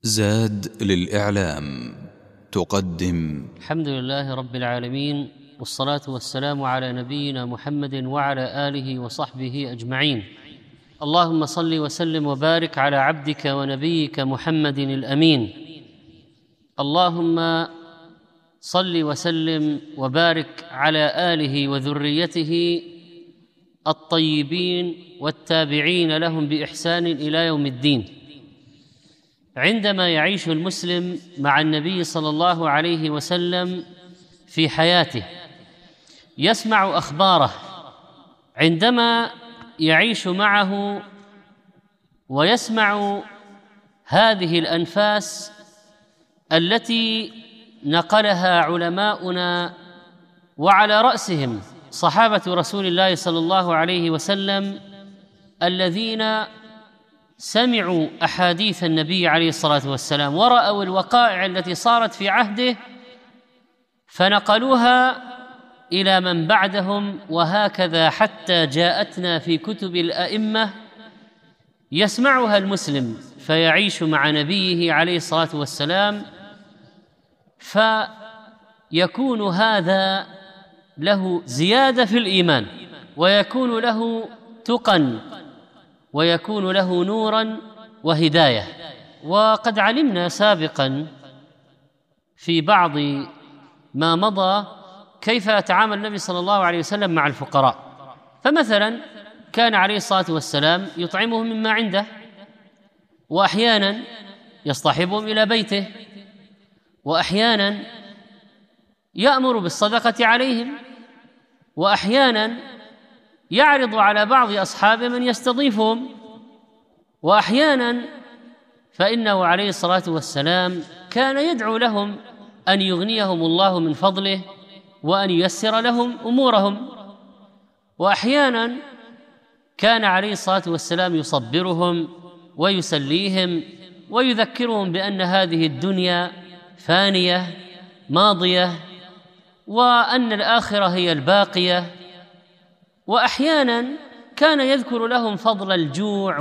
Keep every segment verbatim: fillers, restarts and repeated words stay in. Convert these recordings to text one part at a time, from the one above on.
زاد للإعلام تقدم الحمد لله رب العالمين، والصلاة والسلام على نبينا محمد وعلى آله وصحبه أجمعين. اللهم صل وسلم وبارك على عبدك ونبيك محمد الأمين. اللهم صل وسلم وبارك على آله وذريته الطيبين والتابعين لهم بإحسان إلى يوم الدين. عندما يعيش المسلم مع النبي صلى الله عليه وسلم في حياته يسمع أخباره، عندما يعيش معه ويسمع هذه الأنفاس التي نقلها علماؤنا وعلى رأسهم صحابة رسول الله صلى الله عليه وسلم الذين سمعوا أحاديث النبي عليه الصلاة والسلام ورأوا الوقائع التي صارت في عهده فنقلوها إلى من بعدهم، وهكذا حتى جاءتنا في كتب الأئمة يسمعها المسلم فيعيش مع نبيه عليه الصلاة والسلام، فيكون هذا له زيادة في الإيمان، ويكون له تقى، ويكون له نورا وهداية. وقد علمنا سابقا في بعض ما مضى كيف يتعامل النبي صلى الله عليه وسلم مع الفقراء. فمثلا كان عليه الصلاة والسلام يطعمهم مما عنده، وأحيانا يصطحبهم إلى بيته، وأحيانا يأمر بالصدقة عليهم، وأحيانا يعرض على بعض أصحابه من يستضيفهم، وأحيانا فإنه عليه الصلاة والسلام كان يدعو لهم أن يغنيهم الله من فضله وأن ييسر لهم أمورهم، وأحيانا كان عليه الصلاة والسلام يصبرهم ويسليهم ويذكرهم بأن هذه الدنيا فانية ماضية وأن الآخرة هي الباقية، وأحيانا كان يذكر لهم فضل الجوع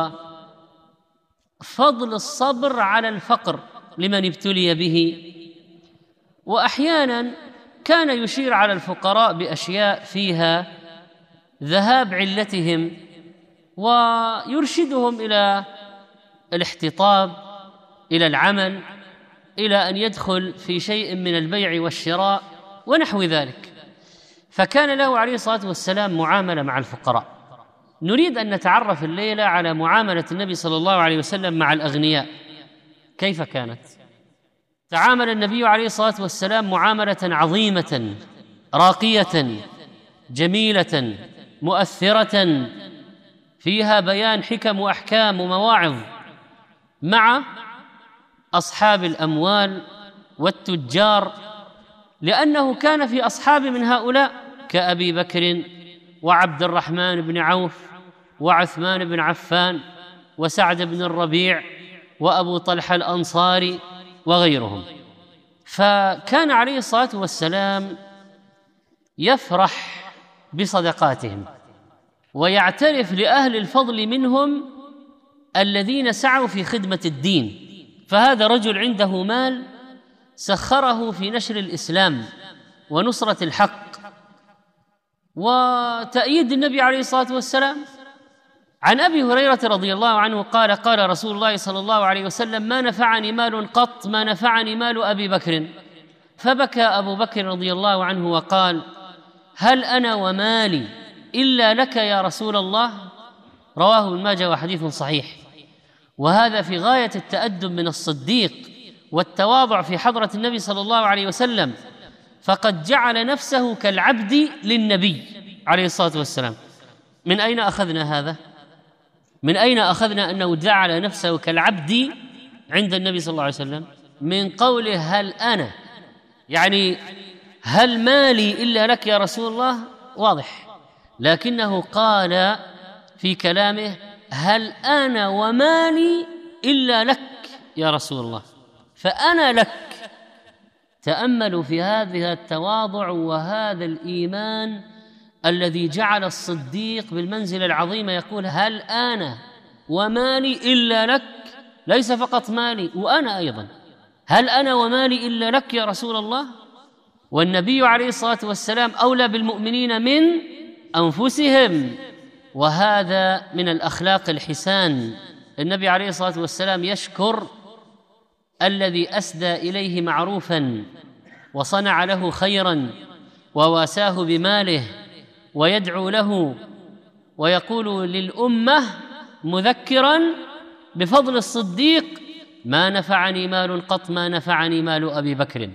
وفضل الصبر على الفقر لمن ابتلي به، وأحيانا كان يشير على الفقراء بأشياء فيها ذهاب علتهم ويرشدهم إلى الاحتطاب، إلى العمل، إلى أن يدخل في شيء من البيع والشراء ونحو ذلك. فكان له عليه الصلاة والسلام معاملة مع الفقراء. نريد أن نتعرف الليلة على معاملة النبي صلى الله عليه وسلم مع الأغنياء. كيف كانت؟ تعامل النبي عليه الصلاة والسلام معاملة عظيمة راقية جميلة مؤثرة فيها بيان حكم وأحكام ومواعظ مع أصحاب الأموال والتجار، لأنه كان في أصحاب من هؤلاء كأبي بكر وعبد الرحمن بن عوف وعثمان بن عفان وسعد بن الربيع وأبو طلحة الأنصاري وغيرهم. فكان عليه الصلاة والسلام يفرح بصدقاتهم ويعترف لأهل الفضل منهم الذين سعوا في خدمة الدين. فهذا رجل عنده مال سخره في نشر الإسلام ونصرة الحق وتأييد النبي عليه الصلاة والسلام. عن أبي هريرة رضي الله عنه قال: قال رسول الله صلى الله عليه وسلم: ما نفعني مال قط ما نفعني مال أبي بكر. فبكى أبو بكر رضي الله عنه وقال: هل أنا ومالي إلا لك يا رسول الله؟ رواه ابن ماجه وحديث صحيح. وهذا في غاية التأدب من الصديق والتواضع في حضرة النبي صلى الله عليه وسلم، فقد جعل نفسه كالعبد للنبي عليه الصلاة والسلام. من أين أخذنا هذا؟ من أين أخذنا أنه جعل نفسه كالعبد عند النبي صلى الله عليه وسلم؟ من قوله هل أنا، يعني هل مالي إلا لك يا رسول الله؟ واضح، لكنه قال في كلامه هل أنا ومالي إلا لك يا رسول الله، فأنا لك. تأملوا في هذا التواضع وهذا الإيمان الذي جعل الصديق بالمنزلة العظيمة يقول هل أنا ومالي إلا لك ليس فقط مالي وأنا أيضا، هل أنا ومالي إلا لك يا رسول الله؟ والنبي عليه الصلاة والسلام أولى بالمؤمنين من أنفسهم، وهذا من الأخلاق الحسان. النبي عليه الصلاة والسلام يشكر الذي أسدى إليه معروفا وصنع له خيرا وواساه بماله، ويدعو له ويقول للأمة مذكرا بفضل الصديق: ما نفعني مال قط ما نفعني مال أبي بكر.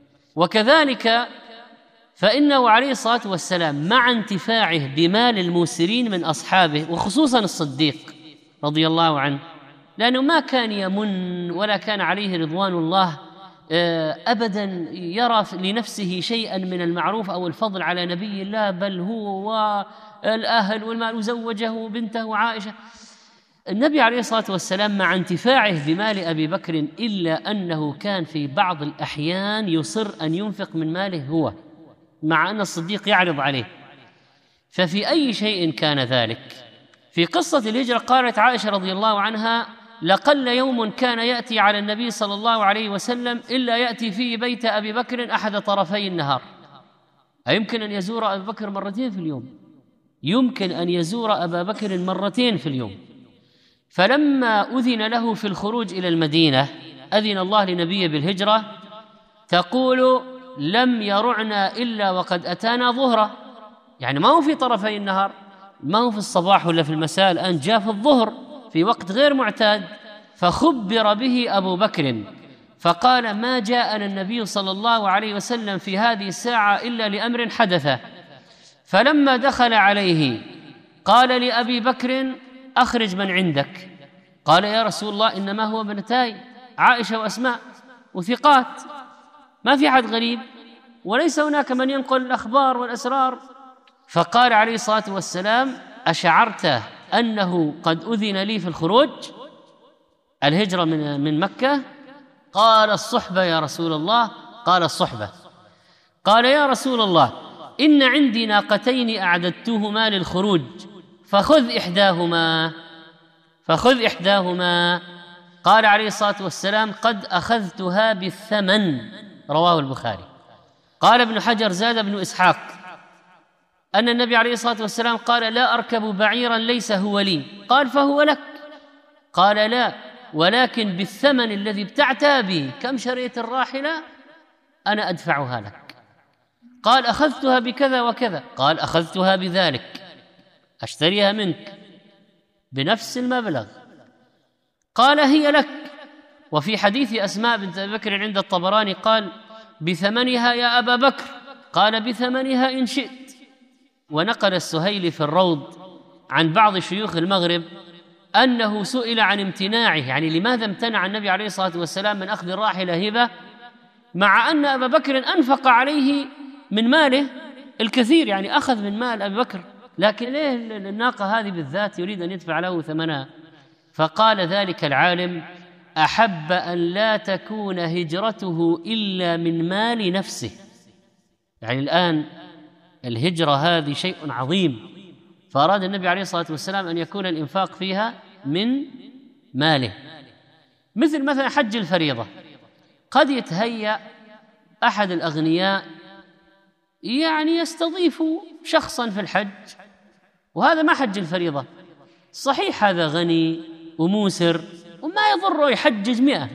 وكذلك فإنه عليه الصلاة والسلام مع انتفاعه بمال الموسرين من أصحابه وخصوصا الصديق رضي الله عنه، لأنه ما كان يمن ولا كان عليه رضوان الله أبدا يرى لنفسه شيئا من المعروف أو الفضل على نبي الله، بل هو والأهل والمال، وزوجه بنته عائشة. النبي عليه الصلاة والسلام مع انتفاعه بمال أبي بكر إلا أنه كان في بعض الأحيان يصر أن ينفق من ماله هو، مع أن الصديق يعرض عليه. ففي أي شيء كان ذلك؟ في قصة الهجرة قالت عائشة رضي الله عنها: لقل يوم كان يأتي على النبي صلى الله عليه وسلم إلا يأتي فيه بيت أبي بكر أحد طرفي النهار. أيمكن أن يزور أبي بكر مرتين في اليوم؟ يمكن أن يزور أبا بكر مرتين في اليوم. فلما أذن له في الخروج إلى المدينة، أذن الله لنبيه بالهجرة، تقول: لم يرعنا إلا وقد أتانا ظهرا، يعني ما هو في طرفي النهار، ما هو في الصباح ولا في المساء، الآن جاء في الظهر في وقت غير معتاد. فخبر به أبو بكر فقال: ما جاءنا النبي صلى الله عليه وسلم في هذه الساعة إلا لأمر حدث. فلما دخل عليه قال لأبي بكر: أخرج من عندك. قال: يا رسول الله إنما هو ابنتاي عائشة وأسماء وثقات، ما في أحد غريب، وليس هناك من ينقل الأخبار والأسرار. فقال عليه الصلاة والسلام: أشعرت أنه قد أذن لي في الخروج الهجرة من من مكة؟ قال: الصحبة يا رسول الله. قال: الصحبة. قال: يا رسول الله إن عندي ناقتين أعددتهما للخروج، فخذ إحداهما فخذ إحداهما قال عليه الصلاة والسلام: قد أخذتها بالثمن. رواه البخاري. قال ابن حجر: زاد ابن إسحاق أن النبي عليه الصلاة والسلام قال: لا أركب بعيرا ليس هو لي. قال: فهو لك. قال: لا، ولكن بالثمن الذي ابتعتها به. كم شريت الراحلة؟ أنا أدفعها لك. قال: أخذتها بكذا وكذا. قال: أخذتها بذلك، أشتريها منك بنفس المبلغ. قال: هي لك. وفي حديث أسماء بنت أبي بكر عند الطبراني قال: بثمنها يا أبا بكر. قال: بثمنها إن شئت. ونقل السهيلي في الروض عن بعض شيوخ المغرب أنه سئل عن امتناعه، يعني لماذا امتنع النبي عليه الصلاة والسلام من أخذ الراحلة هبة، مع أن أبا بكر أنفق عليه من ماله الكثير، يعني أخذ من مال أبي بكر، لكن ليه الناقة هذه بالذات يريد أن يدفع له ثمنها؟ فقال ذلك العالم: أحب أن لا تكون هجرته إلا من مال نفسه. يعني الآن الهجرة هذه شيء عظيم، فأراد النبي عليه الصلاة والسلام أن يكون الإنفاق فيها من ماله. مثل مثلا حج الفريضة، قد يتهيأ أحد الأغنياء يعني يستضيف شخصا في الحج، وهذا ما حج الفريضة، صحيح هذا غني وموسر وما يضره يحجج مئة،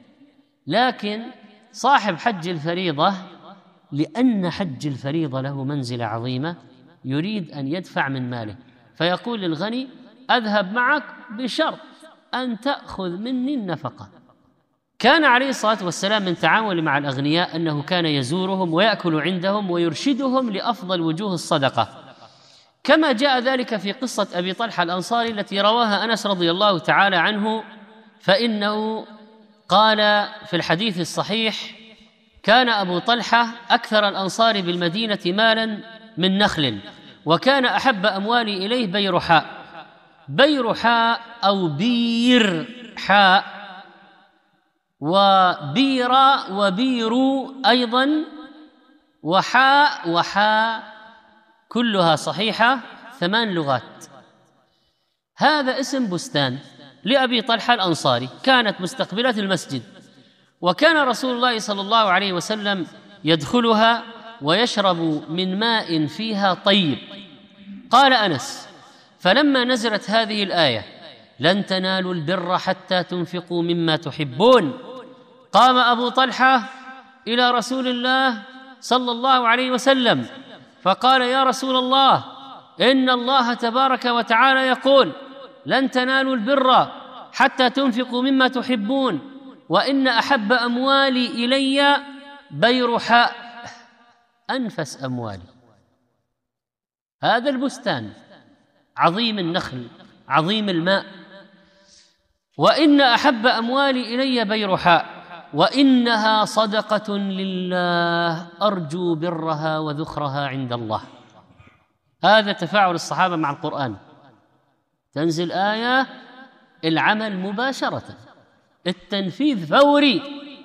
لكن صاحب حج الفريضة لأن حج الفريضة له منزلة عظيمة يريد أن يدفع من ماله، فيقول للغني: أذهب معك بشرط أن تأخذ مني النفقة. كان عليه الصلاة والسلام من تعامل مع الأغنياء أنه كان يزورهم ويأكل عندهم ويرشدهم لأفضل وجوه الصدقة، كما جاء ذلك في قصة أبي طلحة الأنصاري التي رواها أنس رضي الله تعالى عنه، فإنه قال في الحديث الصحيح: كان أبو طلحة أكثر الأنصار بالمدينة مالا من نخل، وكان أحب أموالي إليه بيرحاء. بيرحاء أو بير حاء، وبيرا وبيرو أيضا، وحاء وحاء، كلها صحيحة، ثمان لغات. هذا اسم بستان لأبي طلحة الأنصاري، كانت مستقبلة المسجد، وكان رسول الله صلى الله عليه وسلم يدخلها ويشرب من ماء فيها طيب. قال أنس: فلما نزلت هذه الآية لن تنالوا البر حتى تنفقوا مما تحبون، قام أبو طلحة إلى رسول الله صلى الله عليه وسلم فقال: يا رسول الله، إن الله تبارك وتعالى يقول: لن تنالوا البر حتى تنفقوا مما تحبون، وإن أحب أموالي إلي بيرحاء، أنفس أموالي، هذا البستان عظيم النخل عظيم الماء، وإن أحب أموالي إلي بيرحاء، وإنها صدقة لله أرجو برها وذخرها عند الله. هذا تفاعل الصحابة مع القرآن، تنزل آية، العمل مباشرة، التنفيذ فوري.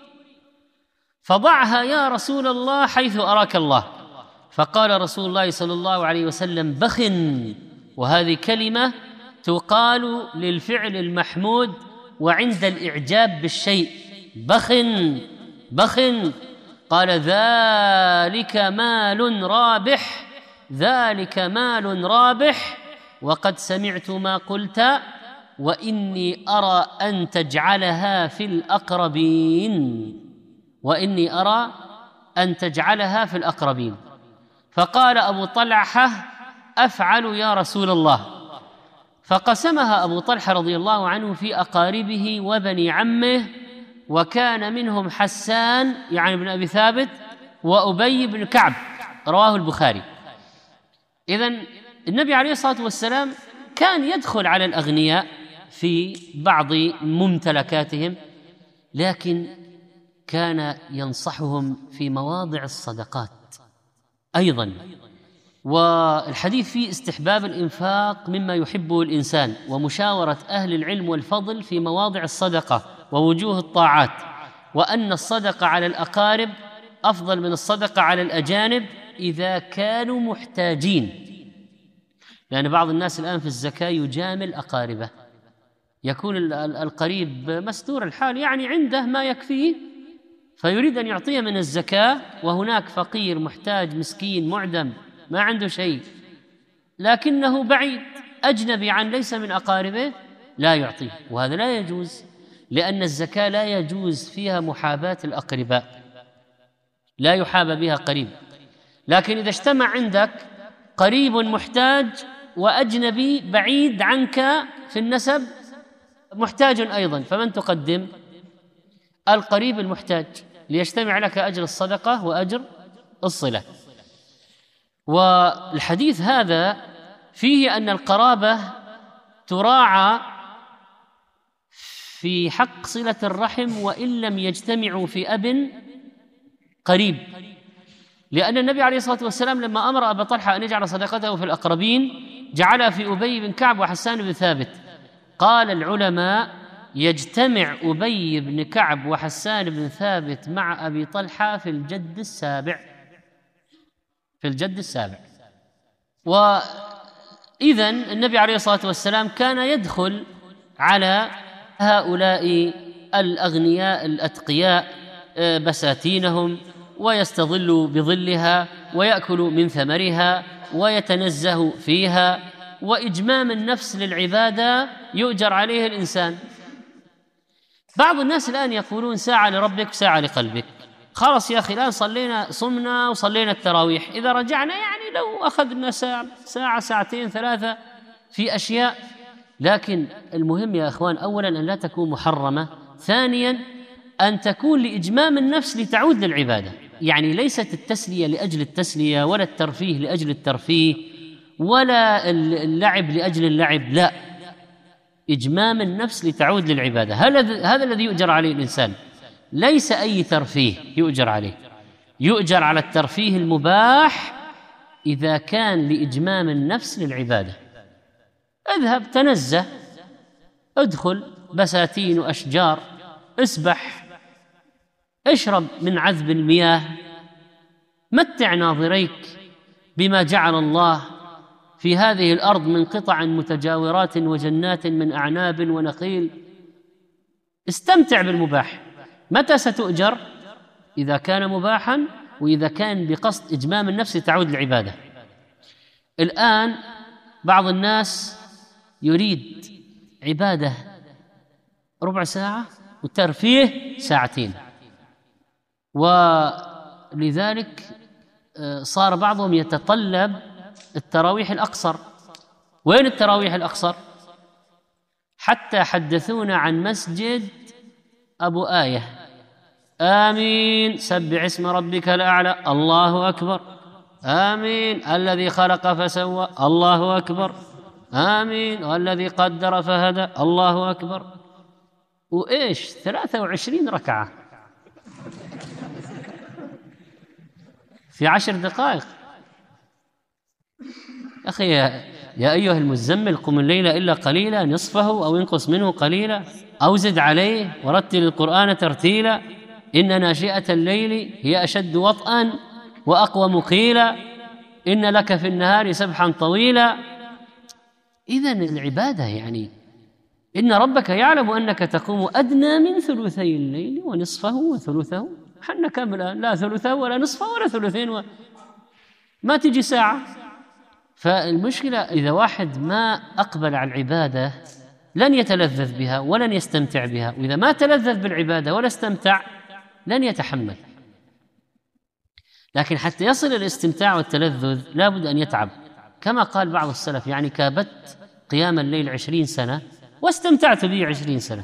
فضعها يا رسول الله حيث أراك الله. فقال رسول الله صلى الله عليه وسلم: بخ، وهذه كلمة تقال للفعل المحمود وعند الإعجاب بالشيء، بخ بخ. قال: ذلك مال رابح، ذلك مال رابح، وقد سمعت ما قلت، وإني أرى أن تجعلها في الأقربين، وإني أرى أن تجعلها في الأقربين. فقال أبو طلحة: أفعل يا رسول الله. فقسمها أبو طلحة رضي الله عنه في أقاربه وبني عمه، وكان منهم حسان يعني بن أبي ثابت وأبي بن كعب، رواه البخاري. إذن النبي عليه الصلاة والسلام كان يدخل على الأغنياء في بعض ممتلكاتهم، لكن كان ينصحهم في مواضع الصدقات أيضا. والحديث فيه استحباب الإنفاق مما يحبه الإنسان، ومشاورة أهل العلم والفضل في مواضع الصدقة ووجوه الطاعات، وأن الصدقة على الأقارب أفضل من الصدقة على الأجانب إذا كانوا محتاجين، لأن بعض الناس الآن في الزكاة يجامل أقاربه، يكون القريب مستور الحال يعني عنده ما يكفيه فيريد أن يعطيه من الزكاة، وهناك فقير محتاج مسكين معدم ما عنده شيء لكنه بعيد أجنبي عن ليس من أقاربه، لا يعطيه، وهذا لا يجوز، لأن الزكاة لا يجوز فيها محاباة الأقرباء، لا يحابى بها قريب. لكن إذا اجتمع عندك قريب محتاج وأجنبي بعيد عنك في النسب محتاج أيضا، فمن تقدم؟ القريب المحتاج، ليجتمع لك أجر الصدقة وأجر الصلة. والحديث هذا فيه أن القرابة تراعى في حق صلة الرحم وإن لم يجتمعوا في أب قريب، لأن النبي عليه الصلاة والسلام لما أمر أبا طلحة أن يجعل صدقته في الأقربين جعلها في أبي بن كعب وحسان بن ثابت. قال العلماء: يجتمع أبي بن كعب وحسان بن ثابت مع أبي طلحة في الجد السابع، في الجد السابع. وإذن النبي عليه الصلاة والسلام كان يدخل على هؤلاء الأغنياء الأتقياء بساتينهم، ويستظل بظلها ويأكل من ثمرها ويتنزه فيها، وإجمام النفس للعبادة يؤجر عليه الإنسان. بعض الناس الآن يقولون ساعة لربك وساعة لقلبك، خلاص يا أخي الآن صلينا صمنا وصلينا التراويح، إذا رجعنا يعني لو أخذنا ساعة ساعة ساعتين ثلاثة في أشياء، لكن المهم يا أخوان أولا أن لا تكون محرمة، ثانيا أن تكون لإجمام النفس لتعود للعبادة، يعني ليست التسلية لأجل التسلية ولا الترفيه لأجل الترفيه ولا اللعب لأجل اللعب، لا، إجمام النفس لتعود للعبادة، هذا الذي يؤجر عليه الإنسان، ليس أي ترفيه يؤجر عليه، يؤجر على الترفيه المباح إذا كان لإجمام النفس للعبادة. اذهب تنزه، ادخل بساتين وأشجار، اسبح، اشرب من عذب المياه، متع ناظريك بما جعل الله في هذه الأرض من قطع متجاورات وجنات من أعناب ونخيل. استمتع بالمباح. متى ستؤجر؟ إذا كان مباحا، وإذا كان بقصد إجمام النفس تعود العبادة. الآن بعض الناس يريد عبادة ربع ساعة وترفيه ساعتين، ولذلك صار بعضهم يتطلب التراويح الأقصر. وين التراويح الأقصر؟ حتى حدثونا عن مسجد أبو آية، آمين سبح اسم ربك الأعلى، الله أكبر، آمين الذي خلق فسوى، الله أكبر، آمين والذي قدر فهدى، الله أكبر. وإيش ثلاثة وعشرين ركعة في عشر دقائق. أخي يا, يا أيها المزمل قم الليل إلا قليلا، نصفه أو انقص منه قليلا أو زد عليه ورتل القرآن ترتيلا، إن ناشئة الليل هي أشد وطئا وأقوم قيلا، إن لك في النهار سبحا طويلا. إذن العبادة يعني إن ربك يعلم أنك تقوم أدنى من ثلثي الليل ونصفه وثلثه. حنا كاملا لا ثلثه ولا نصفه ولا ثلثين و... ما تجي ساعة. فالمشكلة إذا واحد ما أقبل على العبادة لن يتلذذ بها ولن يستمتع بها، وإذا ما تلذذ بالعبادة ولا استمتع لن يتحمل. لكن حتى يصل الاستمتاع والتلذذ لابد أن يتعب، كما قال بعض السلف يعني كابدت قيام الليل عشرين سنة واستمتعت به عشرين سنة.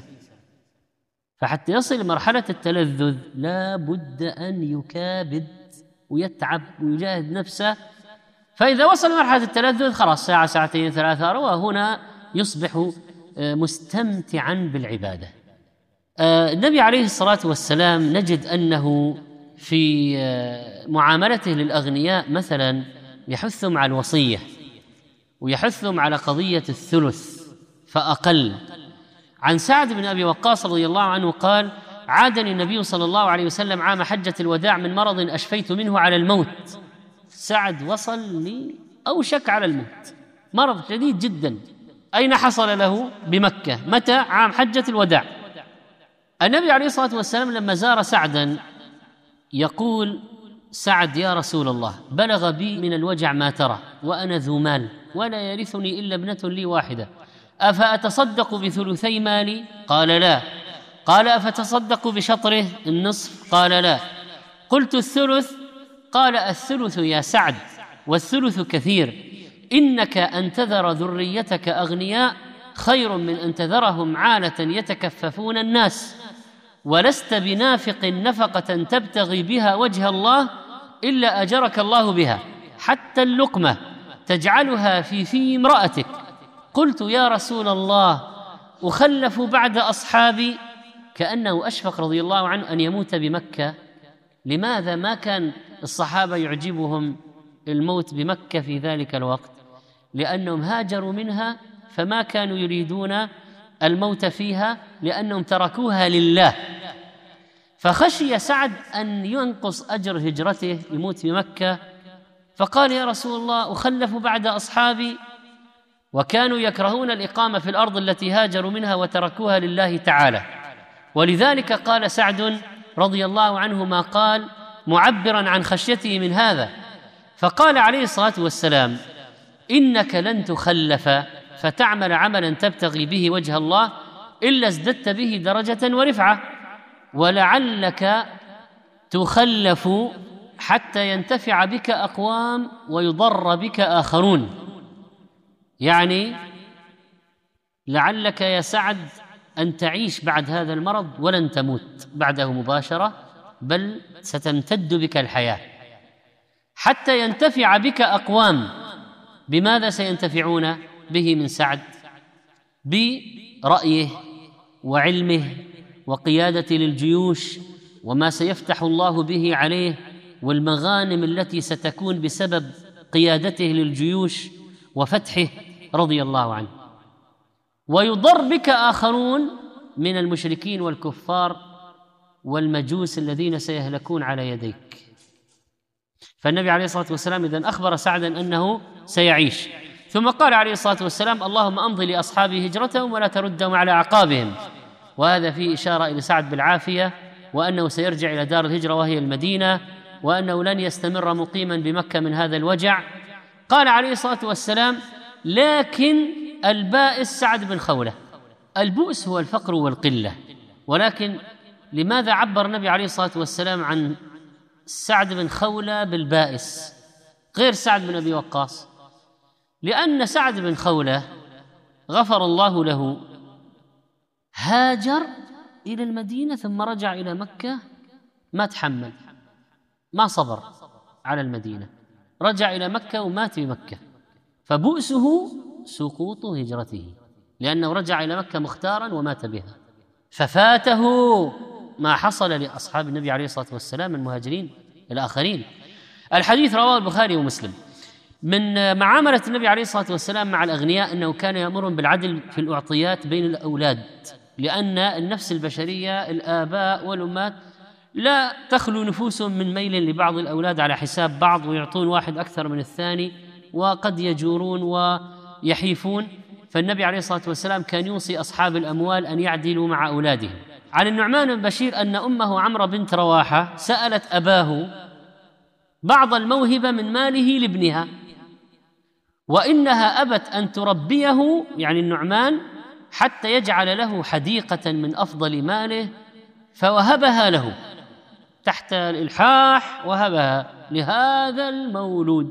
فحتى يصل مرحلة التلذذ لا بد أن يكابد ويتعب ويجاهد نفسه. فإذا وصل مرحلة التلذذ خلاص ساعة ساعتين ثلاثة، وهنا يصبح مستمتعا بالعبادة. النبي عليه الصلاة والسلام نجد أنه في معاملته للأغنياء مثلا يحثهم على الوصية ويحثهم على قضية الثلث فأقل. عن سعد بن أبي وقاص رضي الله عنه قال: عادني النبي صلى الله عليه وسلم عام حجة الوداع من مرض أشفيت منه على الموت. سعد وصل لي أوشك على الموت، مرض شديد جدا. أين حصل له؟ بمكة. متى؟ عام حجة الوداع. النبي عليه الصلاة والسلام لما زار سعدا يقول سعد: يا رسول الله، بلغ بي من الوجع ما ترى، وأنا ذو مال ولا يرثني إلا ابنة لي واحدة، أفأتصدق بثلثي مالي؟ قال: لا. قال: أفتصدق بشطره النصف؟ قال: لا. قلت: الثلث؟ قال: الثلث يا سعد، والثلث كثير، إنك أن تذر ذريتك أغنياء خير من أن تذرهم عالة يتكففون الناس، ولست بنافق نفقة تبتغي بها وجه الله إلا أجرك الله بها، حتى اللقمة تجعلها في في امرأتك. قلت: يا رسول الله، أخلف بعد أصحابي؟ كأنه أشفق رضي الله عنه أن يموت بمكة. لماذا ما كان الصحابة يعجبهم الموت بمكة في ذلك الوقت؟ لأنهم هاجروا منها فما كانوا يريدون الموت فيها، لأنهم تركوها لله. فخشي سعد أن ينقص أجر هجرته يموت في مكة، فقال: يا رسول الله، أخلف بعد أصحابي؟ وكانوا يكرهون الإقامة في الأرض التي هاجروا منها وتركوها لله تعالى. ولذلك قال سعد رضي الله عنه ما قال، معبرا عن خشيته من هذا، فقال عليه الصلاة والسلام: إنك لن تخلف فتعمل عملا تبتغي به وجه الله إلا ازددت به درجة ورفعة، ولعلك تخلف حتى ينتفع بك أقوام ويضر بك آخرون. يعني لعلك يا سعد أن تعيش بعد هذا المرض ولن تموت بعده مباشرة، بل ستمتد بك الحياة حتى ينتفع بك أقوام. بماذا سينتفعون به من سعد؟ برأيه وعلمه وقيادة للجيوش وما سيفتح الله به عليه، والمغانم التي ستكون بسبب قيادته للجيوش وفتحه رضي الله عنه. ويضر بك آخرون من المشركين والكفار والمجوس الذين سيهلكون على يديك. فالنبي عليه الصلاة والسلام إذن أخبر سعدا أنه سيعيش. ثم قال عليه الصلاة والسلام: اللهم أمضي لأصحابي هجرتهم ولا تردهم على أعقابهم. وهذا فيه إشارة إلى سعد بالعافية، وأنه سيرجع إلى دار الهجرة وهي المدينة، وأنه لن يستمر مقيما بمكة من هذا الوجع. قال عليه الصلاة والسلام: لكن البائس سعد بن خولة. البؤس هو الفقر والقلة، ولكن لماذا عبر النبي عليه الصلاة والسلام عن سعد بن خولة بالبائس غير سعد بن أبي وقاص؟ لأن سعد بن خولة غفر الله له هاجر إلى المدينة ثم رجع إلى مكة، ما تحمل، ما صبر على المدينة، رجع إلى مكة ومات بمكة، فبؤسه سقوط هجرته، لأنه رجع إلى مكة مختارا ومات بها، ففاته ما حصل لأصحاب النبي عليه الصلاة والسلام المهاجرين الآخرين. الحديث رواه البخاري ومسلم. من معاملة النبي عليه الصلاة والسلام مع الأغنياء أنه كان يأمرهم بالعدل في الأعطيات بين الأولاد، لأن النفس البشرية الآباء والأمهات لا تخلو نفوسهم من ميل لبعض الأولاد على حساب بعض، ويعطون واحد أكثر من الثاني، وقد يجورون ويحيفون. فالنبي عليه الصلاة والسلام كان يوصي أصحاب الأموال أن يعدلوا مع أولادهم. عن النعمان بن بشير أن أمه عمرة بنت رواحة سألت أباه بعض الموهبة من ماله لابنها، وإنها أبت أن تربيه، يعني النعمان، حتى يجعل له حديقة من أفضل ماله، فوهبها له تحت الإلحاح، وهبها لهذا المولود.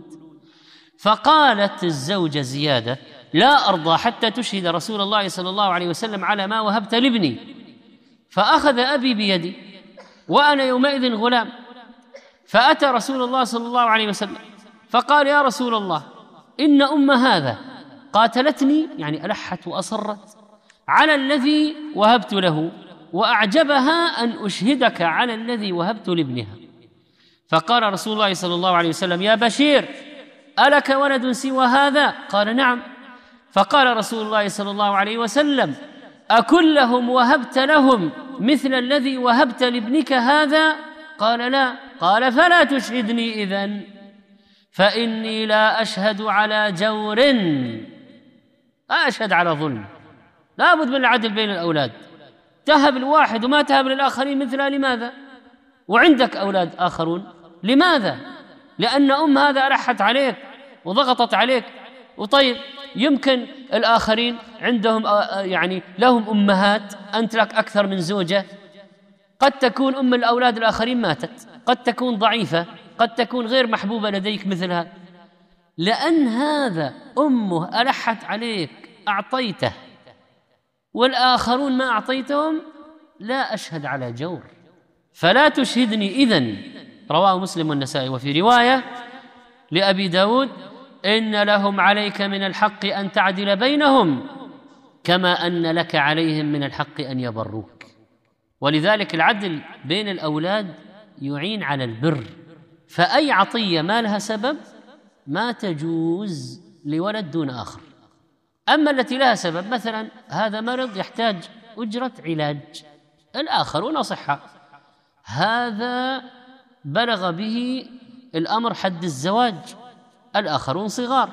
فقالت الزوجة زيادة: لا أرضى حتى تشهد رسول الله صلى الله عليه وسلم على ما وهبت لابني. فأخذ أبي بيدي وأنا يومئذ غلام، فأتى رسول الله صلى الله عليه وسلم فقال: يا رسول الله، إن أم هذا قاتلتني، يعني ألحت وأصرت على الذي وهبت له، وأعجبها أن أشهدك على الذي وهبت لابنها. فقال رسول الله صلى الله عليه وسلم: يا بشير، ألك ولد سوى هذا؟ قال: نعم. فقال رسول الله صلى الله عليه وسلم: أكلهم وهبت لهم مثل الذي وهبت لابنك هذا؟ قال: لا. قال: فلا تشهدني إذن، فإني لا أشهد على جور، لا أشهد على ظلم، لا بد من العدل بين الأولاد، تهب الواحد وما تهب للآخرين مثلها. لماذا؟ وعندك أولاد آخرون، لماذا؟ لأن أم هذا ألحت عليك وضغطت عليك. وطيب، يمكن الآخرين عندهم يعني لهم أمهات، أنت لك أكثر من زوجة، قد تكون أم الأولاد الآخرين ماتت، قد تكون ضعيفة، قد تكون غير محبوبة لديك مثلها. لأن هذا أمه ألحت عليك أعطيته، والآخرون ما أعطيتهم، لا أشهد على جور، فلا تشهدني إذن. رواه مسلم والنسائي. وفي رواية لأبي داود: إن لهم عليك من الحق أن تعدل بينهم، كما أن لك عليهم من الحق أن يبروك. ولذلك العدل بين الأولاد يعين على البر، فأي عطية ما لها سبب ما تجوز لولد دون آخر. أما التي لها سبب، مثلا هذا مرض يحتاج أجرة علاج، الآخرون صحة، هذا بلغ به الأمر حد الزواج، الآخرون صغار،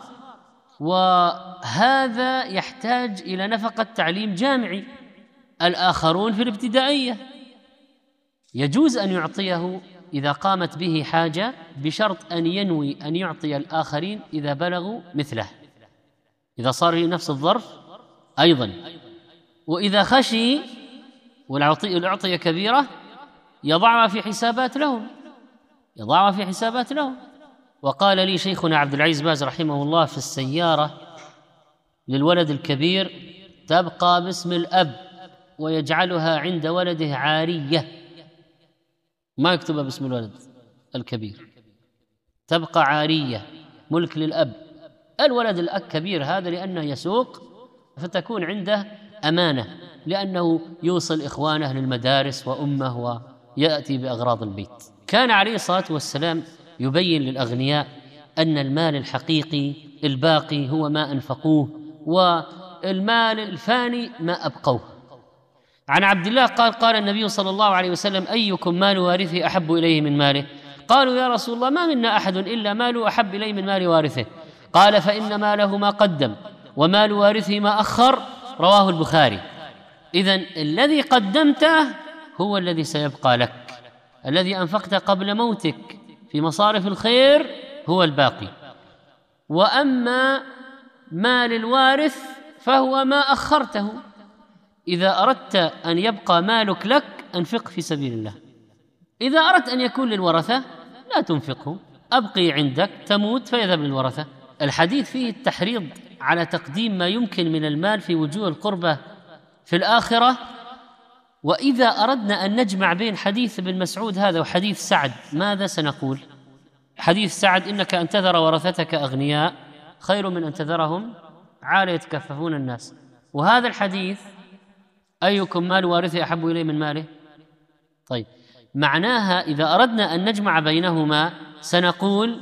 وهذا يحتاج إلى نفقة تعليم جامعي، الآخرون في الابتدائية، يجوز أن يعطيه إذا قامت به حاجة، بشرط أن ينوي أن يعطي الآخرين إذا بلغوا مثله، إذا صار في نفس الظرف أيضا. وإذا خشي والأعطية كبيرة يضعها في حسابات لهم، يضعها في حسابات لهم. وقال لي شيخنا عبد العزيز باز رحمه الله في السيارة للولد الكبير: تبقى باسم الأب ويجعلها عند ولده عارية، ما يكتبها باسم الولد الكبير، تبقى عارية، ملك للأب. الولد الكبير هذا لأنه يسوق فتكون عنده أمانة، لأنه يوصل إخوانه للمدارس وأمه ويأتي بأغراض البيت. كان عليه الصلاة والسلام يبين للأغنياء أن المال الحقيقي الباقي هو ما أنفقوه، والمال الفاني ما أبقوه. عن عبد الله قال: قال النبي صلى الله عليه وسلم: أيكم مال وارثه أحب إليه من ماله؟ قالوا: يا رسول الله، ما منا أحد إلا ماله أحب إليه من مال وارثه. قال فإن ماله ما قدم ومال وارثه ما أخر، رواه البخاري. إذن الذي قدمته هو الذي سيبقى لك، الذي أنفقت قبل موتك في مصارف الخير هو الباقي، وأما مال الوارث فهو ما أخرته. إذا أردت أن يبقى مالك لك أنفق في سبيل الله، إذا أردت أن يكون للورثة لا تنفقه، أبقي عندك، تموت فيذهب للورثة. الحديث فيه التحريض على تقديم ما يمكن من المال في وجوه القربة في الآخرة. وإذا أردنا أن نجمع بين حديث ابن مسعود هذا وحديث سعد ماذا سنقول؟ حديث سعد إنك أن تذر ورثتك أغنياء خير من أن تذرهم عالة يتكففون الناس. وهذا الحديث أيكم مال وارثه أحب إليه من ماله؟ طيب، معناها إذا أردنا أن نجمع بينهما سنقول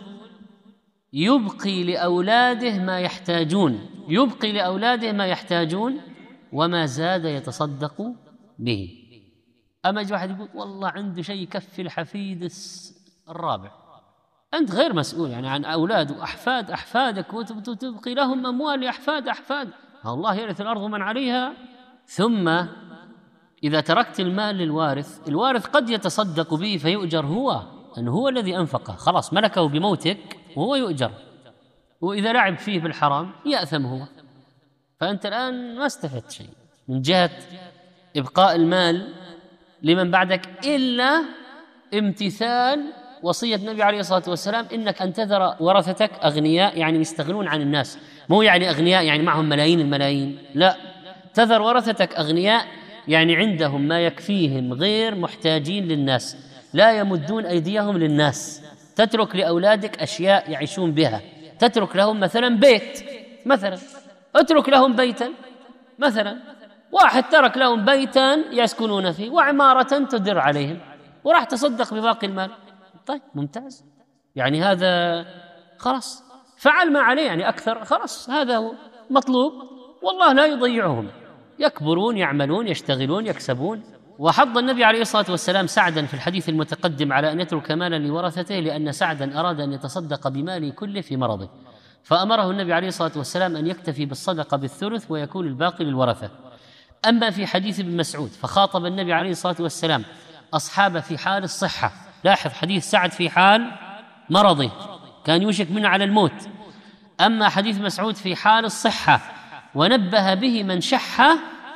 يبقي لأولاده ما يحتاجون، يبقي لأولاده ما يحتاجون وما زاد يتصدق به. أما يجي واحد يقول والله عنده شيء يكفي الحفيد الرابع، أنت غير مسؤول يعني عن أولاد وأحفاد أحفادك وتبقي لهم أموال لأحفاد أحفاد، الله يرث الأرض من عليها. ثم إذا تركت المال للوارث، الوارث قد يتصدق به فيؤجر هو، أنه هو الذي أنفقه، خلاص ملكه بموتك وهو يؤجر، وإذا لعب فيه بالحرام يأثم هو. فأنت الآن ما استفدت شيء من جهة إبقاء المال لمن بعدك إلا امتثال وصية النبي عليه الصلاة والسلام إنك أن تذر ورثتك أغنياء، يعني يستغنون عن الناس، مو يعني أغنياء يعني معهم ملايين الملايين، لا، تذر ورثتك أغنياء يعني عندهم ما يكفيهم غير محتاجين للناس، لا يمدون أيديهم للناس. تترك لأولادك أشياء يعيشون بها، تترك لهم مثلا بيت، مثلا اترك لهم بيتا، مثلا واحد ترك لهم بيتا يسكنون فيه وعمارة تدر عليهم وراح تصدق بباقي المال، طيب ممتاز، يعني هذا خلاص فعل ما عليه، يعني أكثر خلاص هذا هو مطلوب، والله لا يضيعهم، يكبرون يعملون يشتغلون يكسبون. وحض النبي عليه الصلاة والسلام سعدا في الحديث المتقدم على أن يترك مالا لورثته، لأن سعدا أراد أن يتصدق بماله كله في مرضه، فأمره النبي عليه الصلاة والسلام أن يكتفي بالصدقة بالثلث ويكون الباقي للورثة. أما في حديث ابن مسعود فخاطب النبي عليه الصلاة والسلام أصحابه في حال الصحة، لاحظ حديث سعد في حال مرضه كان يوشك منه على الموت، أما حديث مسعود في حال الصحة، ونبه به من شح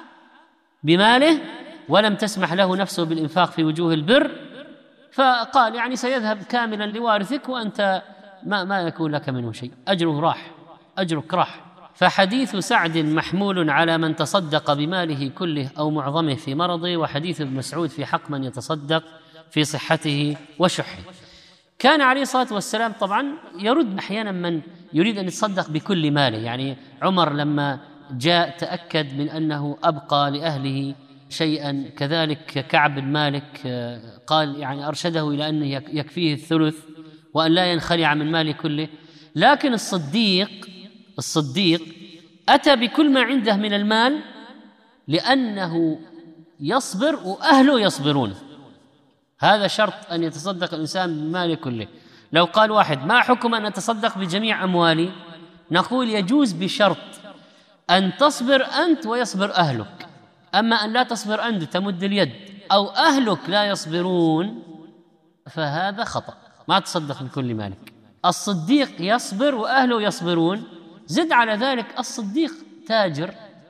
بماله ولم تسمح له نفسه بالإنفاق في وجوه البر، فقال يعني سيذهب كاملا لوارثك وأنت ما, ما يكون لك منه شيء، أجره راح، أجرك راح. فحديث سعد محمول على من تصدق بماله كله أو معظمه في مرضه، وحديث ابن مسعود في حق من يتصدق في صحته وشحه. كان عليه الصلاة والسلام طبعا يرد أحيانا من يريد أن يتصدق بكل ماله، يعني عمر لما جاء تأكد من أنه أبقى لأهله شيئا، كذلك كعب بن مالك قال يعني أرشده إلى أنه يكفيه الثلث وأن لا ينخلع من ماله كله. لكن الصديق الصديق أتى بكل ما عنده من المال لأنه يصبر وأهله يصبرون، هذا شرط أن يتصدق الإنسان بماله كله. لو قال واحد ما حكم أن أتصدق بجميع أموالي، نقول يجوز بشرط أن تصبر أنت ويصبر أهلك، أما أن لا تصبر أنت تمد اليد أو أهلك لا يصبرون فهذا خطأ، ما تصدق من كل مالك. الصديق يصبر وأهله يصبرون، زد على ذلك الصديق تاجر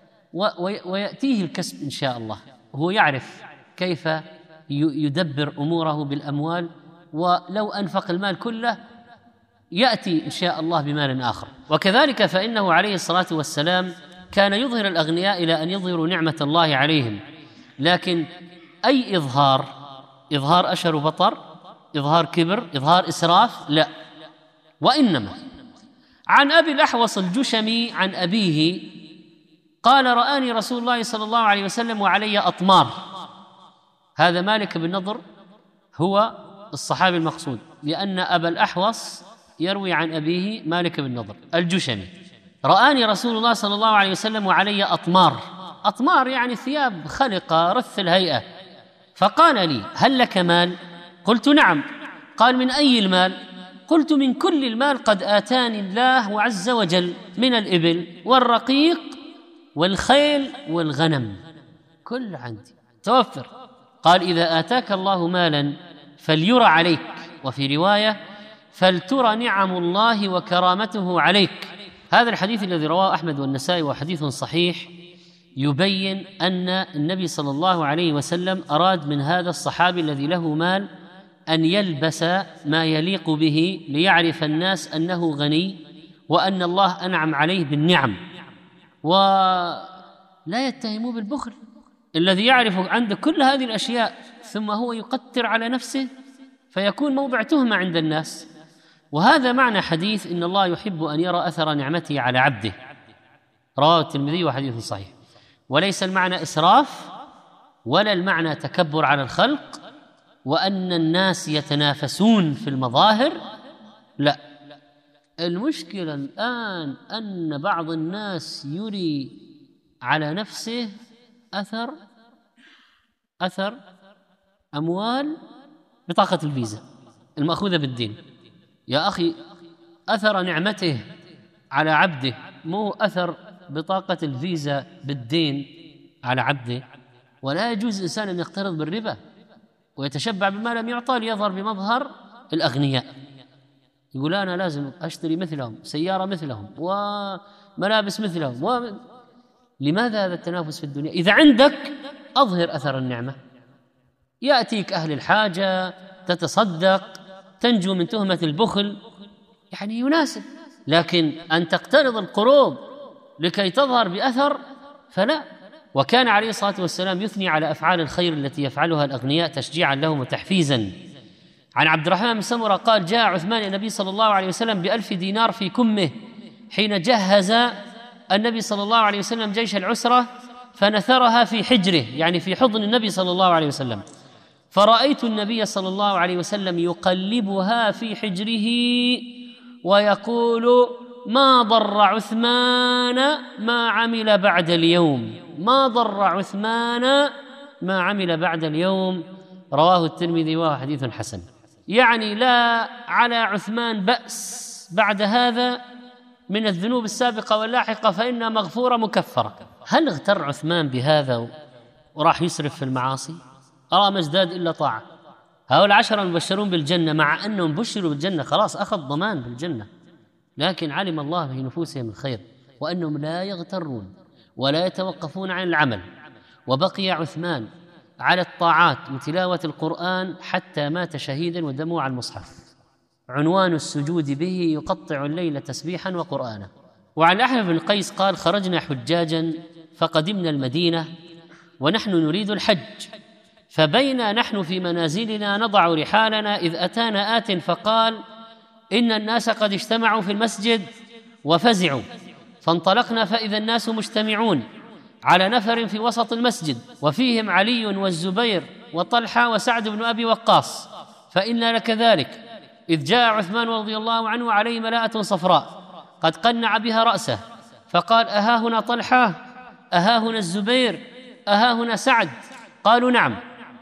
ويأتيه الكسب إن شاء الله، وهو يعرف كيف يدبر أموره بالأموال، ولو أنفق المال كله يأتي إن شاء الله بمال آخر. وكذلك فإنه عليه الصلاة والسلام كان يظهر الأغنياء إلى أن يظهروا نعمة الله عليهم، لكن أي إظهار؟ إظهار أشر وبطر، إظهار كبر، إظهار إسراف؟ لا، وإنما عن أبي الأحوص الجشمي عن أبيه قال رآني رسول الله صلى الله عليه وسلم وعلي أطمار. هذا مالك بن نضر هو الصحابي المقصود، لأن أبا الأحوص يروي عن أبيه مالك بن نضر الجشمي. رآني رسول الله صلى الله عليه وسلم وعلي أطمار، أطمار يعني ثياب خلقة رث الهيئة، فقال لي هل لك مال؟ قلت نعم. قال من أي المال؟ قلت من كل المال قد آتاني الله عز وجل من الإبل والرقيق والخيل والغنم، كل عندي توفر. قال إذا آتاك الله مالا فليرى عليك، وفي رواية فلترى نعم الله وكرامته عليك. هذا الحديث الذي رواه أحمد والنسائي وحديث صحيح يبين أن النبي صلى الله عليه وسلم أراد من هذا الصحابي الذي له مال أن يلبس ما يليق به ليعرف الناس أنه غني وأن الله أنعم عليه بالنعم، ولا يتهموا بالبخل. الذي يعرف عنده كل هذه الأشياء ثم هو يقتر على نفسه فيكون موضع تهمة عند الناس. وهذا معنى حديث إن الله يحب أن يرى أثر نعمته على عبده، رواه الترمذي وحديث صحيح. وليس المعنى إسراف ولا المعنى تكبر على الخلق وأن الناس يتنافسون في المظاهر، لا. المشكلة الآن أن بعض الناس يري على نفسه أثر أثر أموال بطاقة الفيزا المأخوذة بالدين. يا أخي، أثر نعمته على عبده مو أثر بطاقة الفيزا بالدين على عبده. ولا يجوز الإنسان أن يقترض بالربا ويتشبع بما لم يعطى ليظهر بمظهر الأغنياء، يقول أنا لازم أشتري مثلهم، سيارة مثلهم، وملابس مثلهم و... لماذا هذا التنافس في الدنيا؟ إذا عندك أظهر أثر النعمة، يأتيك أهل الحاجة، تتصدق، تنجو من تهمة البخل، يعني يناسب. لكن أن تقترض القروض لكي تظهر بأثر فلا. وكان عليه الصلاة والسلام يثني على أفعال الخير التي يفعلها الأغنياء تشجيعا لهم وتحفيزا. عن عبد الرحمن بن سمرة قال: جاء عثمان النبي صلى الله عليه وسلم بألف دينار في كمه حين جهز النبي صلى الله عليه وسلم جيش العسرة، فنثرها في حجره، يعني في حضن النبي صلى الله عليه وسلم، فرأيت النبي صلى الله عليه وسلم يقلبها في حجره ويقول: ما ضر عثمان ما عمل بعد اليوم، ما ضر عثمان ما عمل بعد اليوم. رواه الترمذي وهو حديث حسن. يعني لا على عثمان بأس بعد هذا من الذنوب السابقة واللاحقة، فإنها مغفورة مكفرة. هل اغتر عثمان بهذا وراح يسرف في المعاصي؟ أرى ما ازداد إلا طاعة. هؤلاء العشرة المبشرون بالجنة مع أنهم بشروا بالجنة خلاص أخذ ضمان بالجنة، لكن علم الله في نفوسهم الخير وأنهم لا يغترون ولا يتوقفون عن العمل. وبقي عثمان على الطاعات وتلاوة القرآن حتى مات شهيدا ودمه على المصحف، عنوان السجود به يقطع الليل تسبيحا وقرآنا. وعن أحمد بن قيس قال: خرجنا حجاجا فقدمنا المدينة ونحن نريد الحج، فبينا نحن في منازلنا نضع رحالنا إذ أتانا آت فقال: إن الناس قد اجتمعوا في المسجد وفزعوا، فانطلقنا فإذا الناس مجتمعون على نفر في وسط المسجد وفيهم علي والزبير وطلحة وسعد بن أبي وقاص، فإنا لكذلك، إذ جاء عثمان رضي الله عنه عليه ملاءة صفراء قد قنع بها رأسه، فقال: أها هنا طلحة؟ أها هنا الزبير؟ أها هنا سعد؟ قالوا: نعم.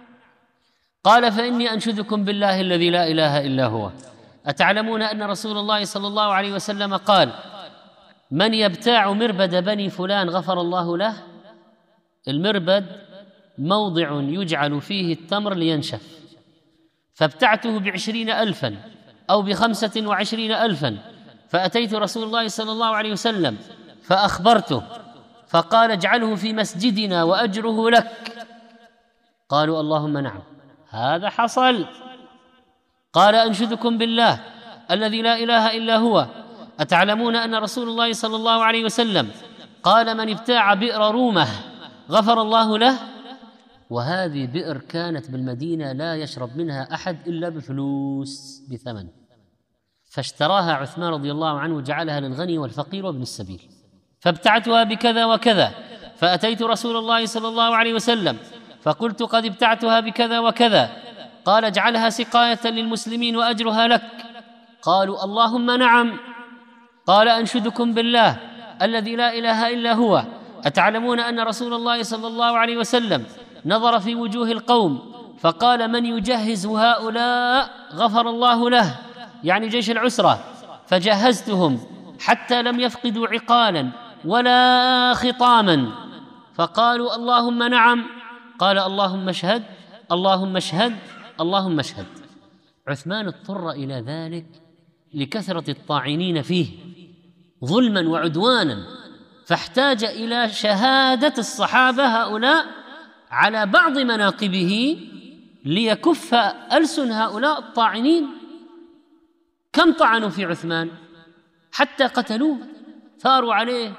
قال: فإني أنشدكم بالله الذي لا إله إلا هو، أتعلمون أن رسول الله صلى الله عليه وسلم قال: من يبتاع مربد بني فلان غفر الله له؟ المربد موضع يجعل فيه التمر لينشف، فابتعته بعشرين ألفا أو بخمسة وعشرين ألفا، فأتيت رسول الله صلى الله عليه وسلم فأخبرته، فقال: اجعله في مسجدنا وأجره لك. قالوا: اللهم نعم. هذا حصل. قال: أنشدكم بالله الذي لا إله إلا هو، أتعلمون أن رسول الله صلى الله عليه وسلم قال: من ابتاع بئر رومه غفر الله له؟ وهذه بئر كانت بالمدينة لا يشرب منها أحد إلا بفلوس بثمن، فاشتراها عثمان رضي الله عنه وجعلها للغني والفقير وابن السبيل، فابتعتها بكذا وكذا، فأتيت رسول الله صلى الله عليه وسلم فقلت: قد ابتعتها بكذا وكذا. قال: اجعلها سقاية للمسلمين وأجرها لك. قالوا: اللهم نعم. قال: أنشدكم بالله الذي لا إله إلا هو، أتعلمون أن رسول الله صلى الله عليه وسلم نظر في وجوه القوم فقال: من يجهز هؤلاء غفر الله له؟ يعني جيش العسرة، فجهزتهم حتى لم يفقدوا عقالا ولا خطاما، فقالوا اللهم نعم، قال اللهم اشهد اللهم اشهد اللهم اشهد. عثمان اضطر إلى ذلك لكثرة الطاعنين فيه ظلما وعدوانا، فاحتاج إلى شهادة الصحابة هؤلاء على بعض مناقبه ليكف ألسن هؤلاء الطاعنين. كم طعنوا في عثمان حتى قتلوه، ثاروا عليه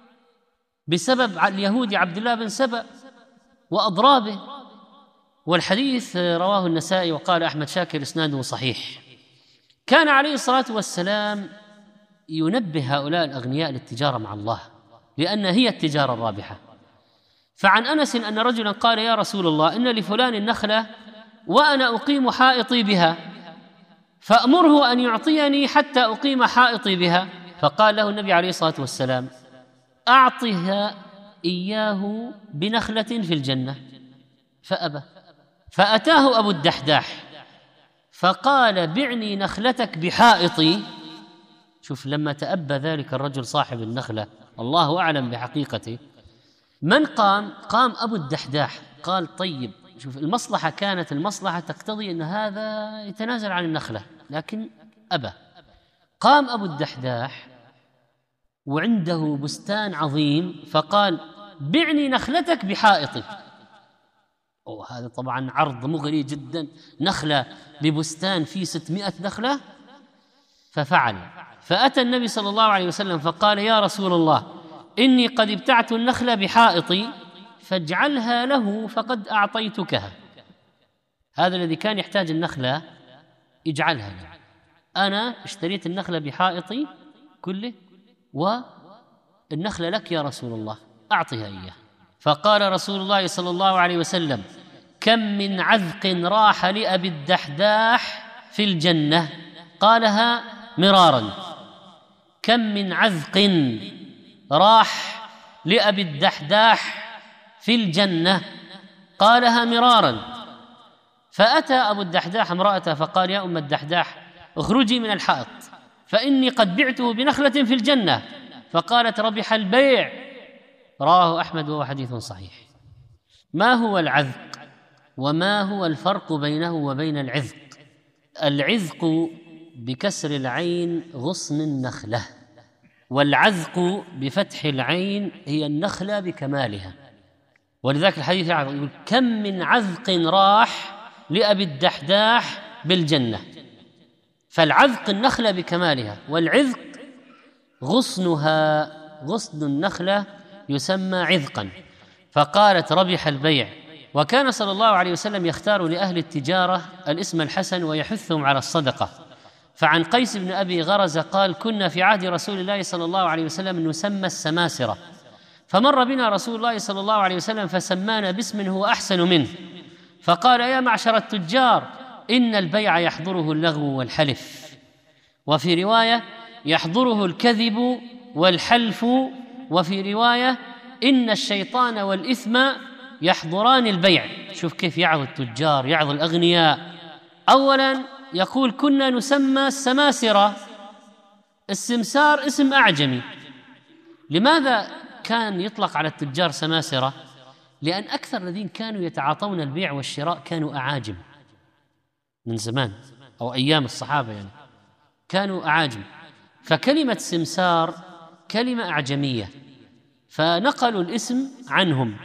بسبب اليهود عبد الله بن سبأ وأضرابه. والحديث رواه النسائي وقال أحمد شاكر إسناده صحيح. كان عليه الصلاة والسلام ينبه هؤلاء الأغنياء للتجارة مع الله، لأن هي التجارة الرابحة. فعن أنس أن رجلا قال يا رسول الله إن لفلان النخلة وأنا أقيم حائطي بها، فأمره أن يعطيني حتى أقيم حائطي بها. فقال له النبي عليه الصلاة والسلام أعطها إياه بنخلة في الجنة، فأبى. فأتاه أبو الدحداح فقال بعني نخلتك بحائطي. شوف لما تأبى ذلك الرجل صاحب النخلة، الله أعلم بحقيقته من قام. قام أبو الدحداح قال طيب، شوف المصلحة كانت المصلحة تقتضي أن هذا يتنازل عن النخلة، لكن أبى. قام أبو الدحداح وعنده بستان عظيم فقال بعني نخلتك بحائطي. أوه هذا طبعا عرض مغري جدا، نخلة ببستان فيه ستمائة نخلة. ففعل، فأتى النبي صلى الله عليه وسلم فقال يا رسول الله إني قد ابتعت النخلة بحائطي فاجعلها له فقد أعطيتكها. هذا الذي كان يحتاج النخلة اجعلها له، أنا اشتريت النخلة بحائطي كله والنخلة لك يا رسول الله، أعطها إياه. فقال رسول الله صلى الله عليه وسلم كم من عذق راح لأبي الدحداح في الجنة، قالها مرارا. كم من عذق راح لأبي الدحداح في الجنة، قالها مرارا. فأتى أبو الدحداح امرأته فقال يا أم الدحداح اخرجي من الحائط فإني قد بعته بنخلة في الجنة. فقالت ربح البيع. رواه أحمد وهو حديث صحيح. ما هو العذق وما هو الفرق بينه وبين العذق؟ العذق بكسر العين غصن النخلة، والعذق بفتح العين هي النخلة بكمالها. ولذلك الحديث يقول كم من عذق راح لأبي الدحداح بالجنة. فالعذق النخلة بكمالها، والعذق غصنها، غصن النخلة يسمى عذقا. فقالت ربح البيع. وكان صلى الله عليه وسلم يختار لأهل التجارة الاسم الحسن ويحثهم على الصدقة. فعن قيس بن أبي غرز قال كنا في عهد رسول الله صلى الله عليه وسلم نسمى السماسرة، فمر بنا رسول الله صلى الله عليه وسلم فسمانا باسم هو أحسن منه، فقال يا معشر التجار إن البيع يحضره اللغو والحلف، وفي رواية يحضره الكذب والحلف، وفي رواية إن الشيطان والإثم يحضران البيع. شوف كيف يعظ التجار، يعظ الأغنياء. أولا يقول كنا نسمى السماسرة. السمسار اسم أعجمي. لماذا كان يطلق على التجار سماسرة؟ لأن أكثر الذين كانوا يتعاطون البيع والشراء كانوا أعاجم من زمان، أو أيام الصحابة يعني كانوا أعاجم، فكلمة سمسار كلمة أعجمية فنقلوا الاسم عنهم.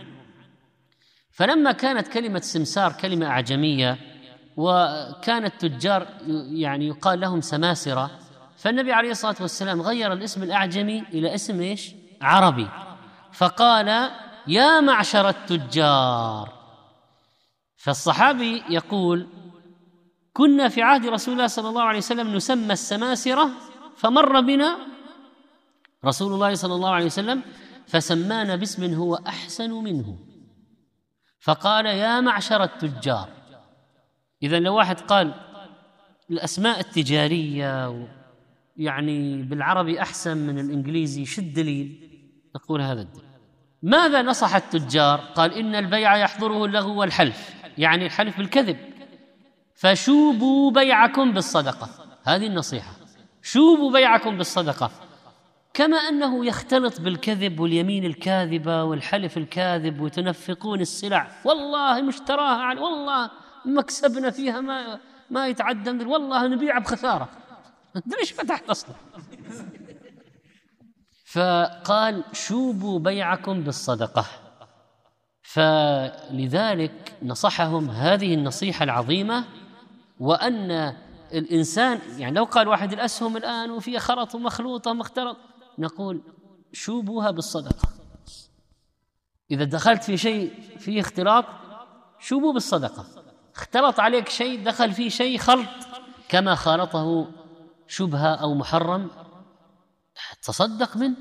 فلما كانت كلمة سمسار كلمة أعجمية وكان التجار يعني يقال لهم سماسرة، فالنبي عليه الصلاة والسلام غير الاسم الأعجمي إلى اسم إيش؟ عربي، فقال يا معشر التجار. فالصحابي يقول كنا في عهد رسول الله صلى الله عليه وسلم نسمى السماسرة، فمر بنا رسول الله صلى الله عليه وسلم فسمانا باسم هو أحسن منه، فقال يا معشر التجار. إذا لو واحد قال الأسماء التجارية يعني بالعربي أحسن من الإنجليزي، شو الدليل؟ نقول هذا الدليل. ماذا نصح التجار؟ قال إن البيع يحضره اللغو والحلف، يعني الحلف بالكذب، فشوبوا بيعكم بالصدقة. هذه النصيحة. شوبوا بيعكم بالصدقة. كما أنه يختلط بالكذب واليمين الكاذبة والحلف الكاذب وتنفقون السلع، والله مشتراها عن والله مكسبنا فيها ما ما يتعدى، والله نبيعها بخسارة. أنت ليش فتحت أصلا؟ فقال شوبوا بيعكم بالصدقة. فلذلك نصحهم هذه النصيحة العظيمة. وأن الإنسان يعني لو قال واحد الأسهم الآن وفيها خرط ومخلوطة مختلط، نقول شوبوها بالصدقة. إذا دخلت في شيء فيه اختلاط شوبوا بالصدقة. اختلط عليك شيء دخل فيه شيء خلط كما خالطه شبهة أو محرم تصدق منه.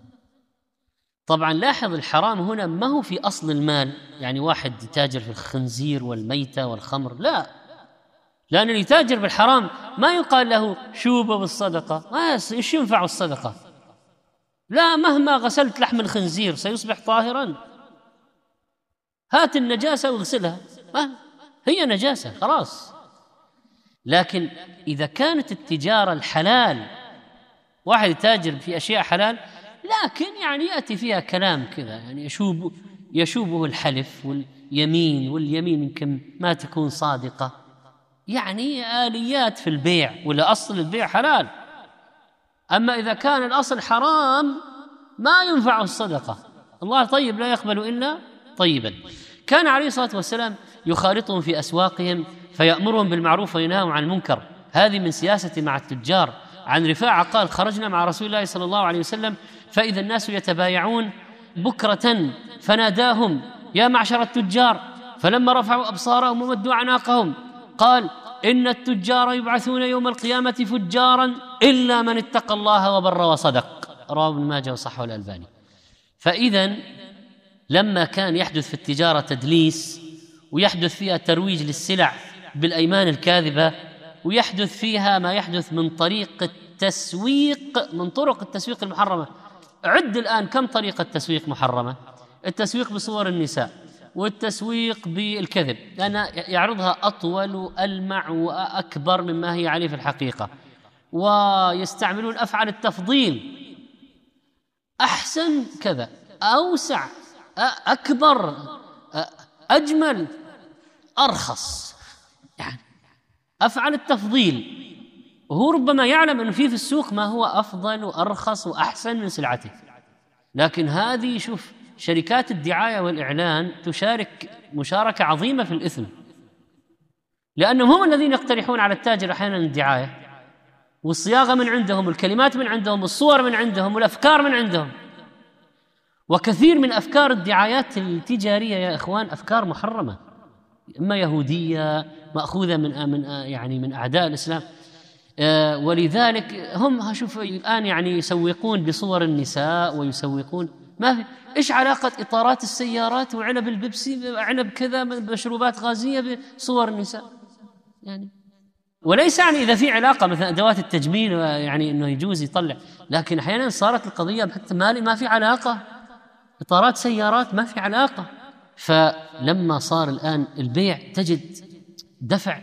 طبعا لاحظ الحرام هنا ما هو في أصل المال، يعني واحد يتاجر في الخنزير والميتة والخمر، لا، لأن اللي يتاجر بالحرام ما يقال له شوبه بالصدقة، ما ايش ينفع الصدقة؟ لا، مهما غسلت لحم الخنزير سيصبح طاهرا. هات النجاسة واغسلها، هي نجاسة خلاص. لكن إذا كانت التجارة الحلال، واحد يتاجر في أشياء حلال لكن يعني يأتي فيها كلام كذا، يعني يشوب يشوبه الحلف واليمين، واليمين يمكن ما تكون صادقة، يعني آليات في البيع، ولا أصل البيع حلال. أما إذا كان الأصل حرام ما ينفع الصدقة. الله طيب لا يقبل إلا طيبا. كان عليه الصلاة والسلام يخالطهم في أسواقهم فيأمرهم بالمعروف وينهاهم عن المنكر. هذه من سياسة مع التجار. عن رفاعة قال خرجنا مع رسول الله صلى الله عليه وسلم فإذا الناس يتبايعون بكرة فناداهم يا معشر التجار، فلما رفعوا أبصارهم ومدوا أعناقهم قال إن التجار يبعثون يوم القيامة فجارا إلا من اتقى الله وبر وصدق. رواه ابن ماجه وصححه الألباني. فإذا لما كان يحدث في التجارة تدليس، ويحدث فيها ترويج للسلع بالأيمان الكاذبة، ويحدث فيها ما يحدث من طريق التسويق، من طرق التسويق المحرمة. عد الآن كم طريقة تسويق محرمة: التسويق بصور النساء، والتسويق بالكذب لأن يعرضها أطول وألمع وأكبر مما هي عليه في الحقيقة، ويستعملون أفعال التفضيل، أحسن كذا، أوسع، أكبر، أجمل، أرخص، يعني أفعال التفضيل. وهو ربما يعلم أنه في في السوق ما هو أفضل وأرخص وأحسن من سلعته، لكن هذه شوف شركات الدعاية والإعلان تشارك مشاركة عظيمة في الإثم، لأنهم هم الذين يقترحون على التاجر أحيانا الدعاية، والصياغة من عندهم، والكلمات من عندهم، والصور من عندهم، والأفكار من عندهم. وكثير من أفكار الدعايات التجارية يا إخوان أفكار محرمة، إما يهودية مأخوذة من من يعني من أعداء الإسلام. آه ولذلك هم هشوف الآن يعني يسوقون بصور النساء، ويسوقون ما في إيش علاقة إطارات السيارات وعلب البيبسي علب كذا مشروبات غازية بصور النساء يعني. وليس يعني إذا في علاقة مثلا أدوات التجميل يعني إنه يجوز يطلع، لكن أحيانا صارت القضية حتى مالي ما في علاقة، إطارات سيارات ما في علاقة. فلما صار الآن البيع تجد دفع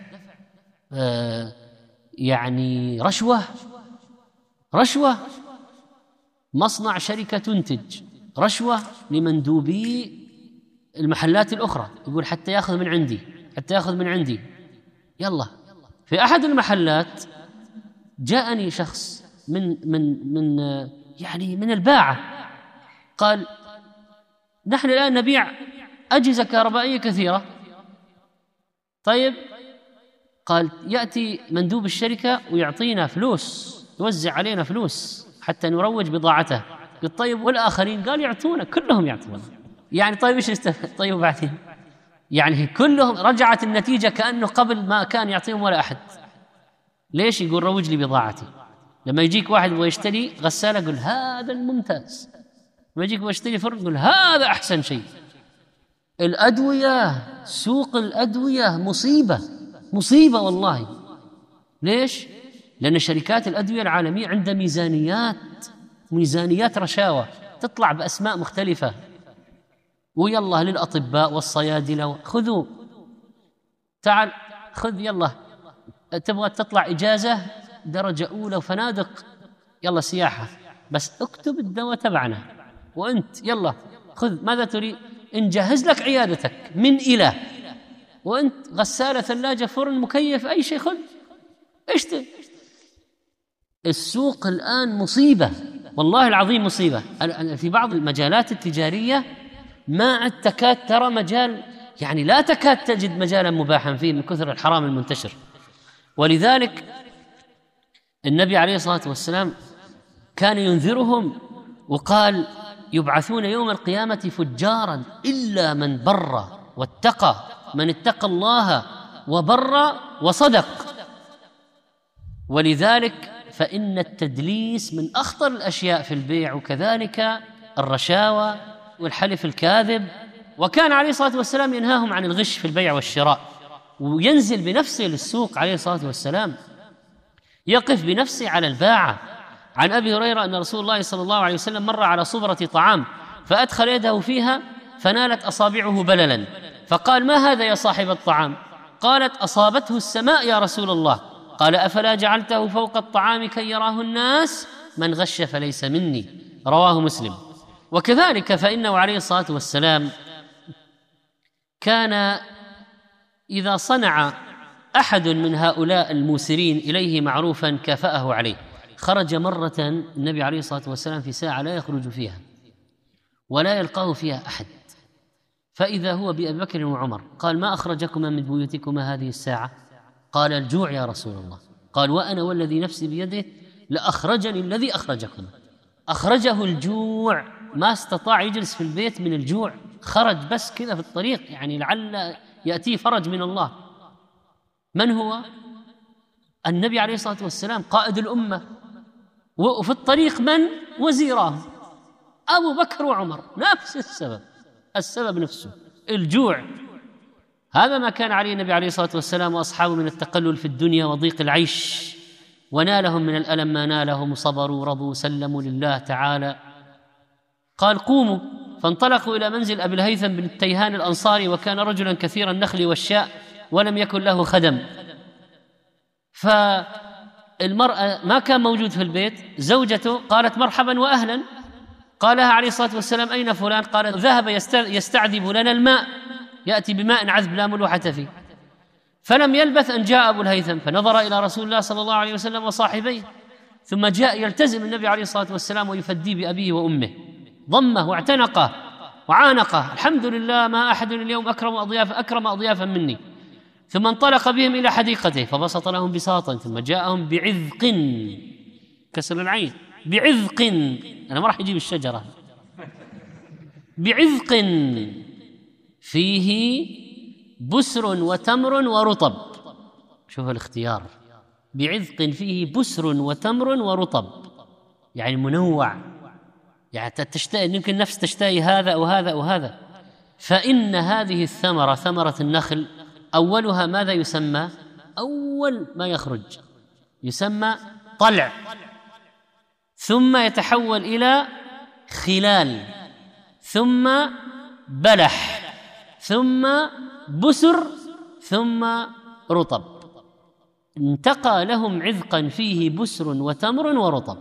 آه يعني رشوة رشوة مصنع شركة تنتج، رشوة لمندوبي المحلات الأخرى، يقول حتى يأخذ من عندي حتى يأخذ من عندي يلا. في أحد المحلات جاءني شخص من من من يعني من الباعة، قال نحن الآن نبيع أجهزة كهربائية كثيرة. طيب، قال يأتي مندوب الشركة ويعطينا فلوس، يوزع علينا فلوس حتى نروج بضاعته. قلت طيب والآخرين؟ قال يعطونا، كلهم يعطونا. يعني طيب إيش نستفيد؟ طيب وبعدين يعني كلهم رجعت النتيجة كأنه قبل ما كان يعطيهم ولا أحد. ليش؟ يقول روج لي بضاعتي. لما يجيك واحد ويشتري غسالة قل هذا الممتاز، لما يجيك ويشتري فرن قل هذا أحسن شيء. الأدوية، سوق الأدوية مصيبة مصيبة والله. ليش؟ لأن شركات الأدوية العالمية عندها ميزانيات ميزانيات رشاوى تطلع بأسماء مختلفة، ويلا للأطباء والصيادلة خذوا، تعال خذ يلا، تبغى تطلع إجازة درجة أولى وفنادق، يلا سياحة، بس اكتب الدواء تبعنا، وأنت يلا خذ ماذا تريد، نجهز لك عيادتك من إلى، وأنت غسالة ثلاجة فرن مكيف أي شيء خذ اشتري. السوق الآن مصيبة، والله العظيم مصيبة. في بعض المجالات التجارية ما عاد تكاد ترى مجال، يعني لا تكاد تجد مجالا مباحا فيه من كثر الحرام المنتشر. ولذلك النبي عليه الصلاة والسلام كان ينذرهم وقال يبعثون يوم القيامة فجارا إلا من بر واتقى، من اتقى الله وبر وصدق. ولذلك فإن التدليس من أخطر الأشياء في البيع، وكذلك الرشاوى والحلف الكاذب. وكان عليه الصلاة والسلام ينهاهم عن الغش في البيع والشراء، وينزل بنفسه للسوق عليه الصلاة والسلام، يقف بنفسه على الباعة. عن أبي هريرة أن رسول الله صلى الله عليه وسلم مر على صبرة طعام فأدخل يده فيها فنالت أصابعه بللا، فقال ما هذا يا صاحب الطعام؟ قالت أصابته السماء يا رسول الله. قال أفلا جعلته فوق الطعام كي يراه الناس؟ من غش فليس مني، رواه مسلم. وكذلك فإنه عليه الصلاة والسلام كان إذا صنع أحد من هؤلاء الموسرين إليه معروفا كافأه عليه. خرج مرة النبي عليه الصلاة والسلام في ساعة لا يخرج فيها ولا يلقاه فيها أحد، فإذا هو بأبي بكر وعمر. قال ما أخرجكما من بيوتكما هذه الساعة؟ قال الجوع يا رسول الله. قال وأنا والذي نفسي بيده لأخرجني الذي أخرجكم. أخرجه الجوع، ما استطاع يجلس في البيت من الجوع، خرج بس كذا في الطريق، يعني لعل يأتيه فرج من الله. من هو؟ النبي عليه الصلاة والسلام قائد الأمة، وفي الطريق من؟ وزيراه أبو بكر وعمر، نفس السبب، السبب نفسه الجوع. هذا ما كان عليه النبي عليه الصلاة والسلام وأصحابه من التقلل في الدنيا وضيق العيش، ونالهم من الألم ما نالهم، صبروا رضوا سلموا لله تعالى. قال قوموا، فانطلقوا إلى منزل أبي الهيثم بن التيهان الأنصاري، وكان رجلا كثير النخل والشاء ولم يكن له خدم. فالمرأة ما كان موجود في البيت، زوجته قالت مرحبا وأهلا. قالها عليه الصلاة والسلام أين فلان؟ قال ذهب يستعذب لنا الماء، يأتي بماء عذب لا ملوحة فيه. فلم يلبث أن جاء أبو الهيثم فنظر إلى رسول الله صلى الله عليه وسلم وصاحبيه، ثم جاء يلتزم النبي عليه الصلاة والسلام ويفدي بأبيه وأمه، ضمه واعتنقه وعانقه. الحمد لله ما أحد اليوم أكرم أضيافا أكرم أضيافا مني. ثم انطلق بهم إلى حديقته فبسط لهم بساطا، ثم جاءهم بعذق، كسر العين، بعذق، أنا ما راح يجيب الشجرة، بعذق فيه بسر وتمر ورطب. شوف الاختيار، بعذق فيه بسر وتمر ورطب، يعني منوع، يعني تشتهي، يمكن النفس تشتهي هذا أو هذا أو هذا. فإن هذه الثمرة ثمرة النخل أولها ماذا يسمى؟ أول ما يخرج يسمى طلع، ثم يتحول إلى خلال، ثم بلح، ثم بسر، ثم رطب. انتقى لهم عذقا فيه بسر وتمر ورطب،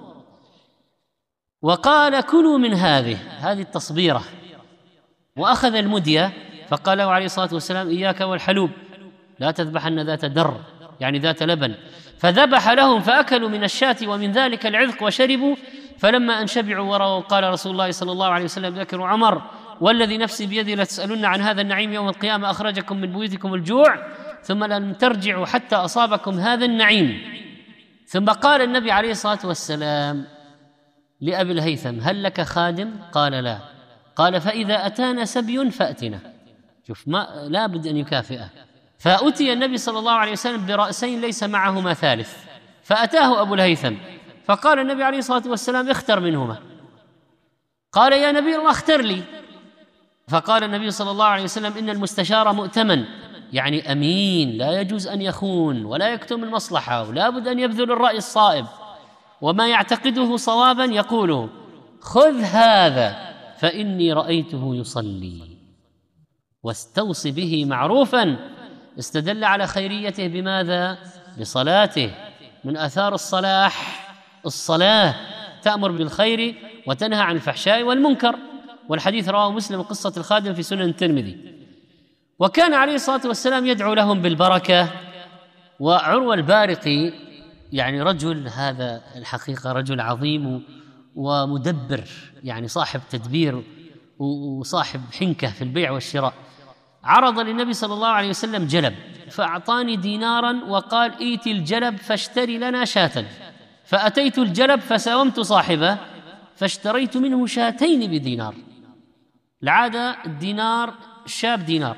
وقال كلوا من هذه هذه التصبيرة. وأخذ المدية فقال له عليه الصلاة والسلام إياك والحلوب، لا تذبحن ذات در، يعني ذات لبن. فذبح لهم فأكلوا من الشاة ومن ذلك العذق وشربوا. فلما أن شبعوا وروا قال رسول الله صلى الله عليه وسلم ذكروا عمر والذي نفسي بيدي لتسألن عن هذا النعيم يوم القيامة، أخرجكم من بيوتكم الجوع ثم لم ترجعوا حتى أصابكم هذا النعيم. ثم قال النبي عليه الصلاة والسلام لأبي الهيثم هل لك خادم؟ قال لا. قال فإذا أتانا سبي فأتنا. شوف، ما لا بد أن يكافئه. فأتي النبي صلى الله عليه وسلم برأسين ليس معهما ثالث، فأتاه أبو الهيثم فقال النبي عليه الصلاة والسلام اختر منهما. قال يا نبي الله اختر لي. فقال النبي صلى الله عليه وسلم إن المستشار مؤتمن، يعني أمين، لا يجوز أن يخون ولا يكتم المصلحة، ولا بد أن يبذل الرأي الصائب، وما يعتقده صوابا يقوله. خذ هذا فإني رأيته يصلي، واستوص به معروفا. استدل على خيريته بماذا؟ بصلاته. من آثار الصلاح الصلاة تأمر بالخير وتنهى عن الفحشاء والمنكر، والحديث رواه مسلم قصة الخادم في سنن الترمذي. وكان عليه الصلاة والسلام يدعو لهم بالبركة. وعروة البارقي يعني رجل، هذا الحقيقة رجل عظيم ومدبر، يعني صاحب تدبير وصاحب حنكة في البيع والشراء، عرض للنبي صلى الله عليه وسلم جلب فأعطاني دينارا وقال ائت الجلب فاشتري لنا شاة، فأتيت الجلب فساومت صاحبه فاشتريت منه شاتين بدينار. العادة الدينار الشاب دينار،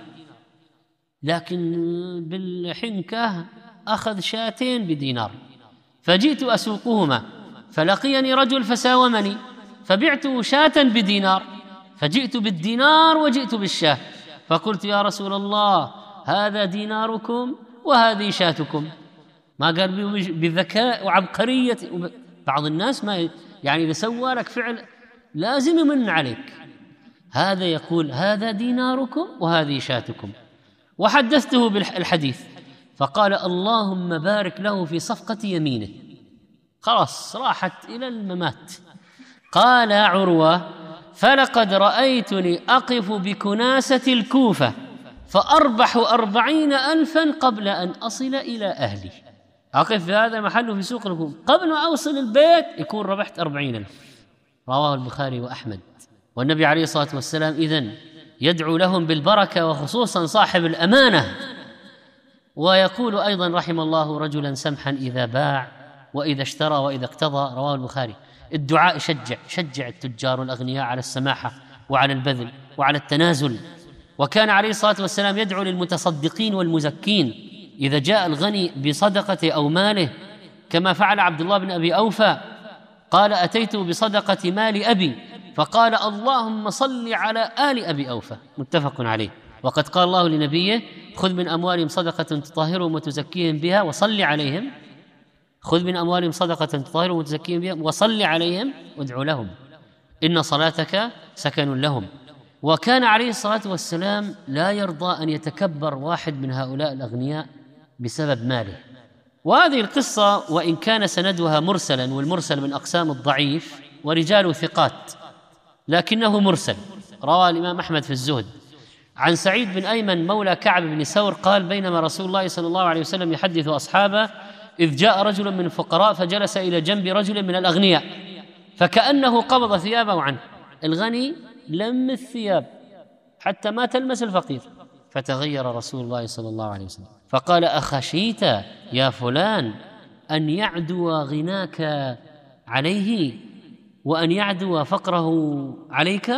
لكن بالحنكة أخذ شاتين بدينار. فجئت أسوقهما فلقيني رجل فساومني فبعته شاة بدينار، فجئت بالدينار وجئت بالشاة، فقلت يا رسول الله هذا ديناركم وهذه شاتكم. ما قال بذكاء وعبقرية. بعض الناس ما يعني إذا سوى لك فعل لازم يمن عليك، هذا يقول هذا ديناركم وهذه شاتكم. وحدثته بالحديث فقال اللهم بارك له في صفقة يمينه، خلاص راحت إلى الممات. قال عروة فلقد رأيتني أقف بكناسة الكوفة فأربح أربعين ألفا قبل أن أصل إلى أهلي. أقف في هذا محل في سوق الكوفة قبل ما أوصل البيت يكون ربحت أربعين ألف. رواه البخاري وأحمد. والنبي عليه الصلاة والسلام إذن يدعو لهم بالبركة، وخصوصا صاحب الأمانة. ويقول أيضا رحم الله رجلا سمحا إذا باع وإذا اشترى وإذا اقتضى. رواه البخاري. الدعاء شجع شجع التجار والأغنياء على السماحة وعلى البذل وعلى التنازل. وكان عليه الصلاة والسلام يدعو للمتصدقين والمزكين إذا جاء الغني بصدقة أو ماله، كما فعل عبد الله بن أبي أوفى قال أتيت بصدقة مال أبي فقال اللهم صل على آل أبي أوفى، متفق عليه. وقد قال الله لنبيه خذ من أموالهم صدقة تطهرهم وتزكيهم بها وصل عليهم، خذ من أموالهم صدقة تطهرهم وتزكيهم بها وصل عليهم وادعو لهم إن صلاتك سكن لهم. وكان عليه الصلاة والسلام لا يرضى أن يتكبر واحد من هؤلاء الأغنياء بسبب ماله. وهذه القصة وإن كان سندها مرسلا، والمرسل من أقسام الضعيف ورجال ثقات، لكنه مرسل. رواه الإمام أحمد في الزهد عن سعيد بن أيمن مولى كعب بن ثور قال بينما رسول الله صلى الله عليه وسلم يحدث أصحابه إذ جاء رجل من الفقراء فجلس إلى جنب رجل من الأغنياء فكأنه قبض ثيابه عنه. الغني لم الثياب حتى ما تلمس الفقير، فتغير رسول الله صلى الله عليه وسلم فقال أخشيت يا فلان أن يعدو غناك عليه وأن يعدو فقره عليك؟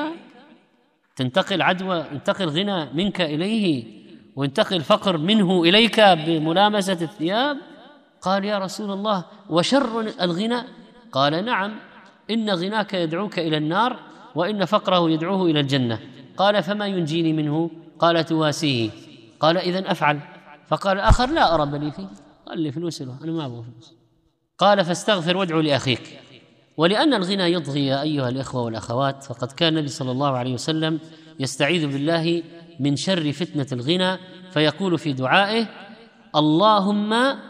تنتقل عدوى، ينتقل غنى منك إليه وينتقل فقر منه إليك بملامسة الثياب؟ قال يا رسول الله وشر الغنى؟ قال نعم، إن غناك يدعوك إلى النار وإن فقره يدعوه إلى الجنة. قال فما ينجيني منه؟ قال تواسيه. قال إذن أفعل. فقال الآخر لا أرى بلي فيه، قال لي فلوس له أنا ما أبغى فلوس. قال فاستغفر وادعو لأخيك. ولأن الغنى يطغي يا أيها الإخوة والأخوات، فقد كان النبي صلى الله عليه وسلم يستعيذ بالله من شر فتنة الغنى فيقول في دعائه اللهم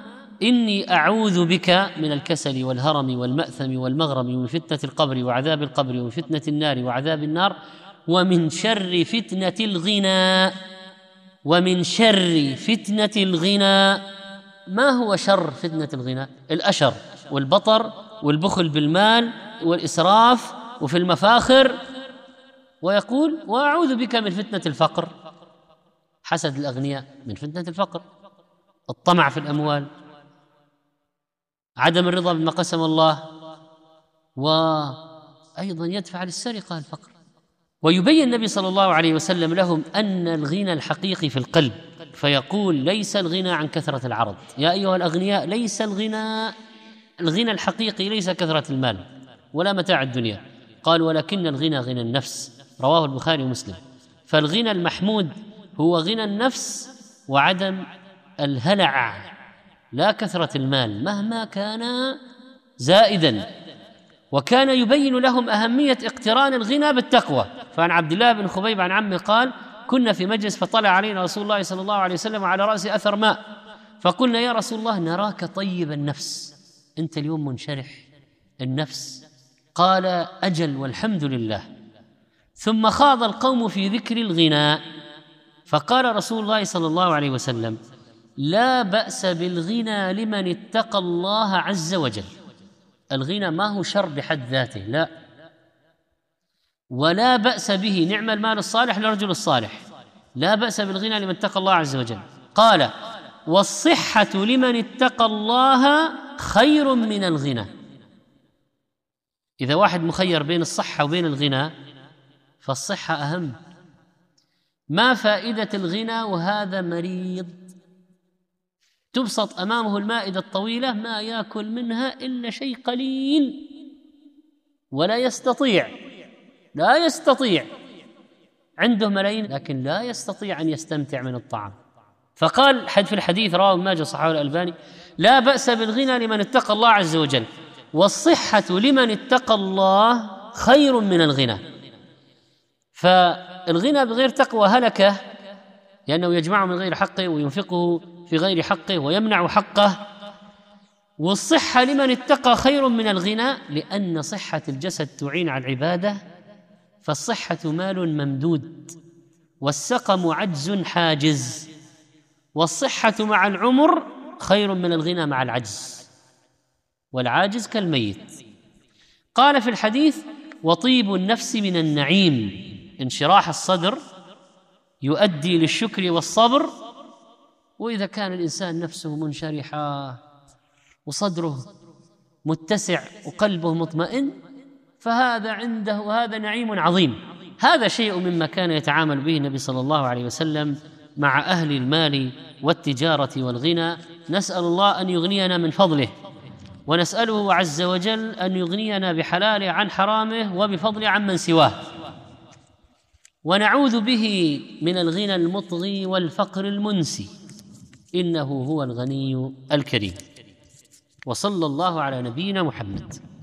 إني أعوذ بك من الكسل والهرم والمأثم والمغرم ومن فتنة القبر وعذاب القبر ومن فتنة النار وعذاب النار ومن شر فتنة الغنى. ومن شر فتنة الغنى. ما هو شر فتنة الغنى؟ الأشر والبطر والبخل بالمال والإسراف وفي المفاخر. ويقول وأعوذ بك من فتنة الفقر، حسد الأغنياء من فتنة الفقر، الطمع في الأموال، عدم الرضا بما قسم الله، وأيضا يدفع للسرقة الفقر. ويبين النبي صلى الله عليه وسلم لهم أن الغنى الحقيقي في القلب، فيقول ليس الغنى عن كثرة العرض يا أيها الأغنياء، ليس الغنى الغنى الحقيقي ليس كثرة المال ولا متاع الدنيا، قال ولكن الغنى غنى النفس. رواه البخاري ومسلم. فالغنى المحمود هو غنى النفس وعدم الهلع، لا كثرة المال مهما كان زائدا. وكان يبين لهم أهمية اقتران الغنى بالتقوى. فعن عبد الله بن خبيب عن عمه قال كنا في مجلس فطلع علينا رسول الله صلى الله عليه وسلم على رأسه أثر ماء، فقلنا يا رسول الله نراك طيب النفس أنت اليوم منشرح النفس. قال أجل والحمد لله. ثم خاض القوم في ذكر الغناء، فقال رسول الله صلى الله عليه وسلم: لا بأس بالغنى لمن اتقى الله عز وجل. الغنى ما هو شر بحد ذاته، لا، ولا بأس به، نعم المال الصالح للرجل الصالح، لا بأس بالغنى لمن اتقى الله عز وجل. قال: والصحة لمن اتقى الله خير من الغنى. إذا واحد مخير بين الصحة وبين الغنى فالصحة أهم. ما فائدة الغنى وهذا مريض تبسط أمامه المائدة الطويلة ما يأكل منها إلا شيء قليل، ولا يستطيع لا يستطيع عنده ملايين لكن لا يستطيع أن يستمتع من الطعام. فقال حد في الحديث رواه ابن ماجه صححه الألباني: لا بأس بالغنى لمن اتقى الله عز وجل، والصحة لمن اتقى الله خير من الغنى. فالغنى بغير تقوى هلكه، لأنه يجمعه من غير حقه وينفقه في غير حقه ويمنع حقه. والصحة لمن اتقى خير من الغنى، لأن صحة الجسد تعين على العبادة، فالصحة مال ممدود، والسقم عجز حاجز، والصحة مع العمر خير من الغنى مع العجز، والعاجز كالميت. قال في الحديث: وطيب النفس من النعيم. انشراح الصدر يؤدي للشكر والصبر، وإذا كان الإنسان نفسه منشرحة وصدره متسع وقلبه مطمئن فهذا عنده هذا نعيم عظيم. هذا شيء مما كان يتعامل به النبي صلى الله عليه وسلم مع أهل المال والتجارة والغنى. نسأل الله أن يغنينا من فضله، ونسأله عز وجل أن يغنينا بحلاله عن حرامه وبفضله عن من سواه، ونعوذ به من الغنى المطغي والفقر المنسي، إنه هو الغني الكريم. وصلى الله على نبينا محمد.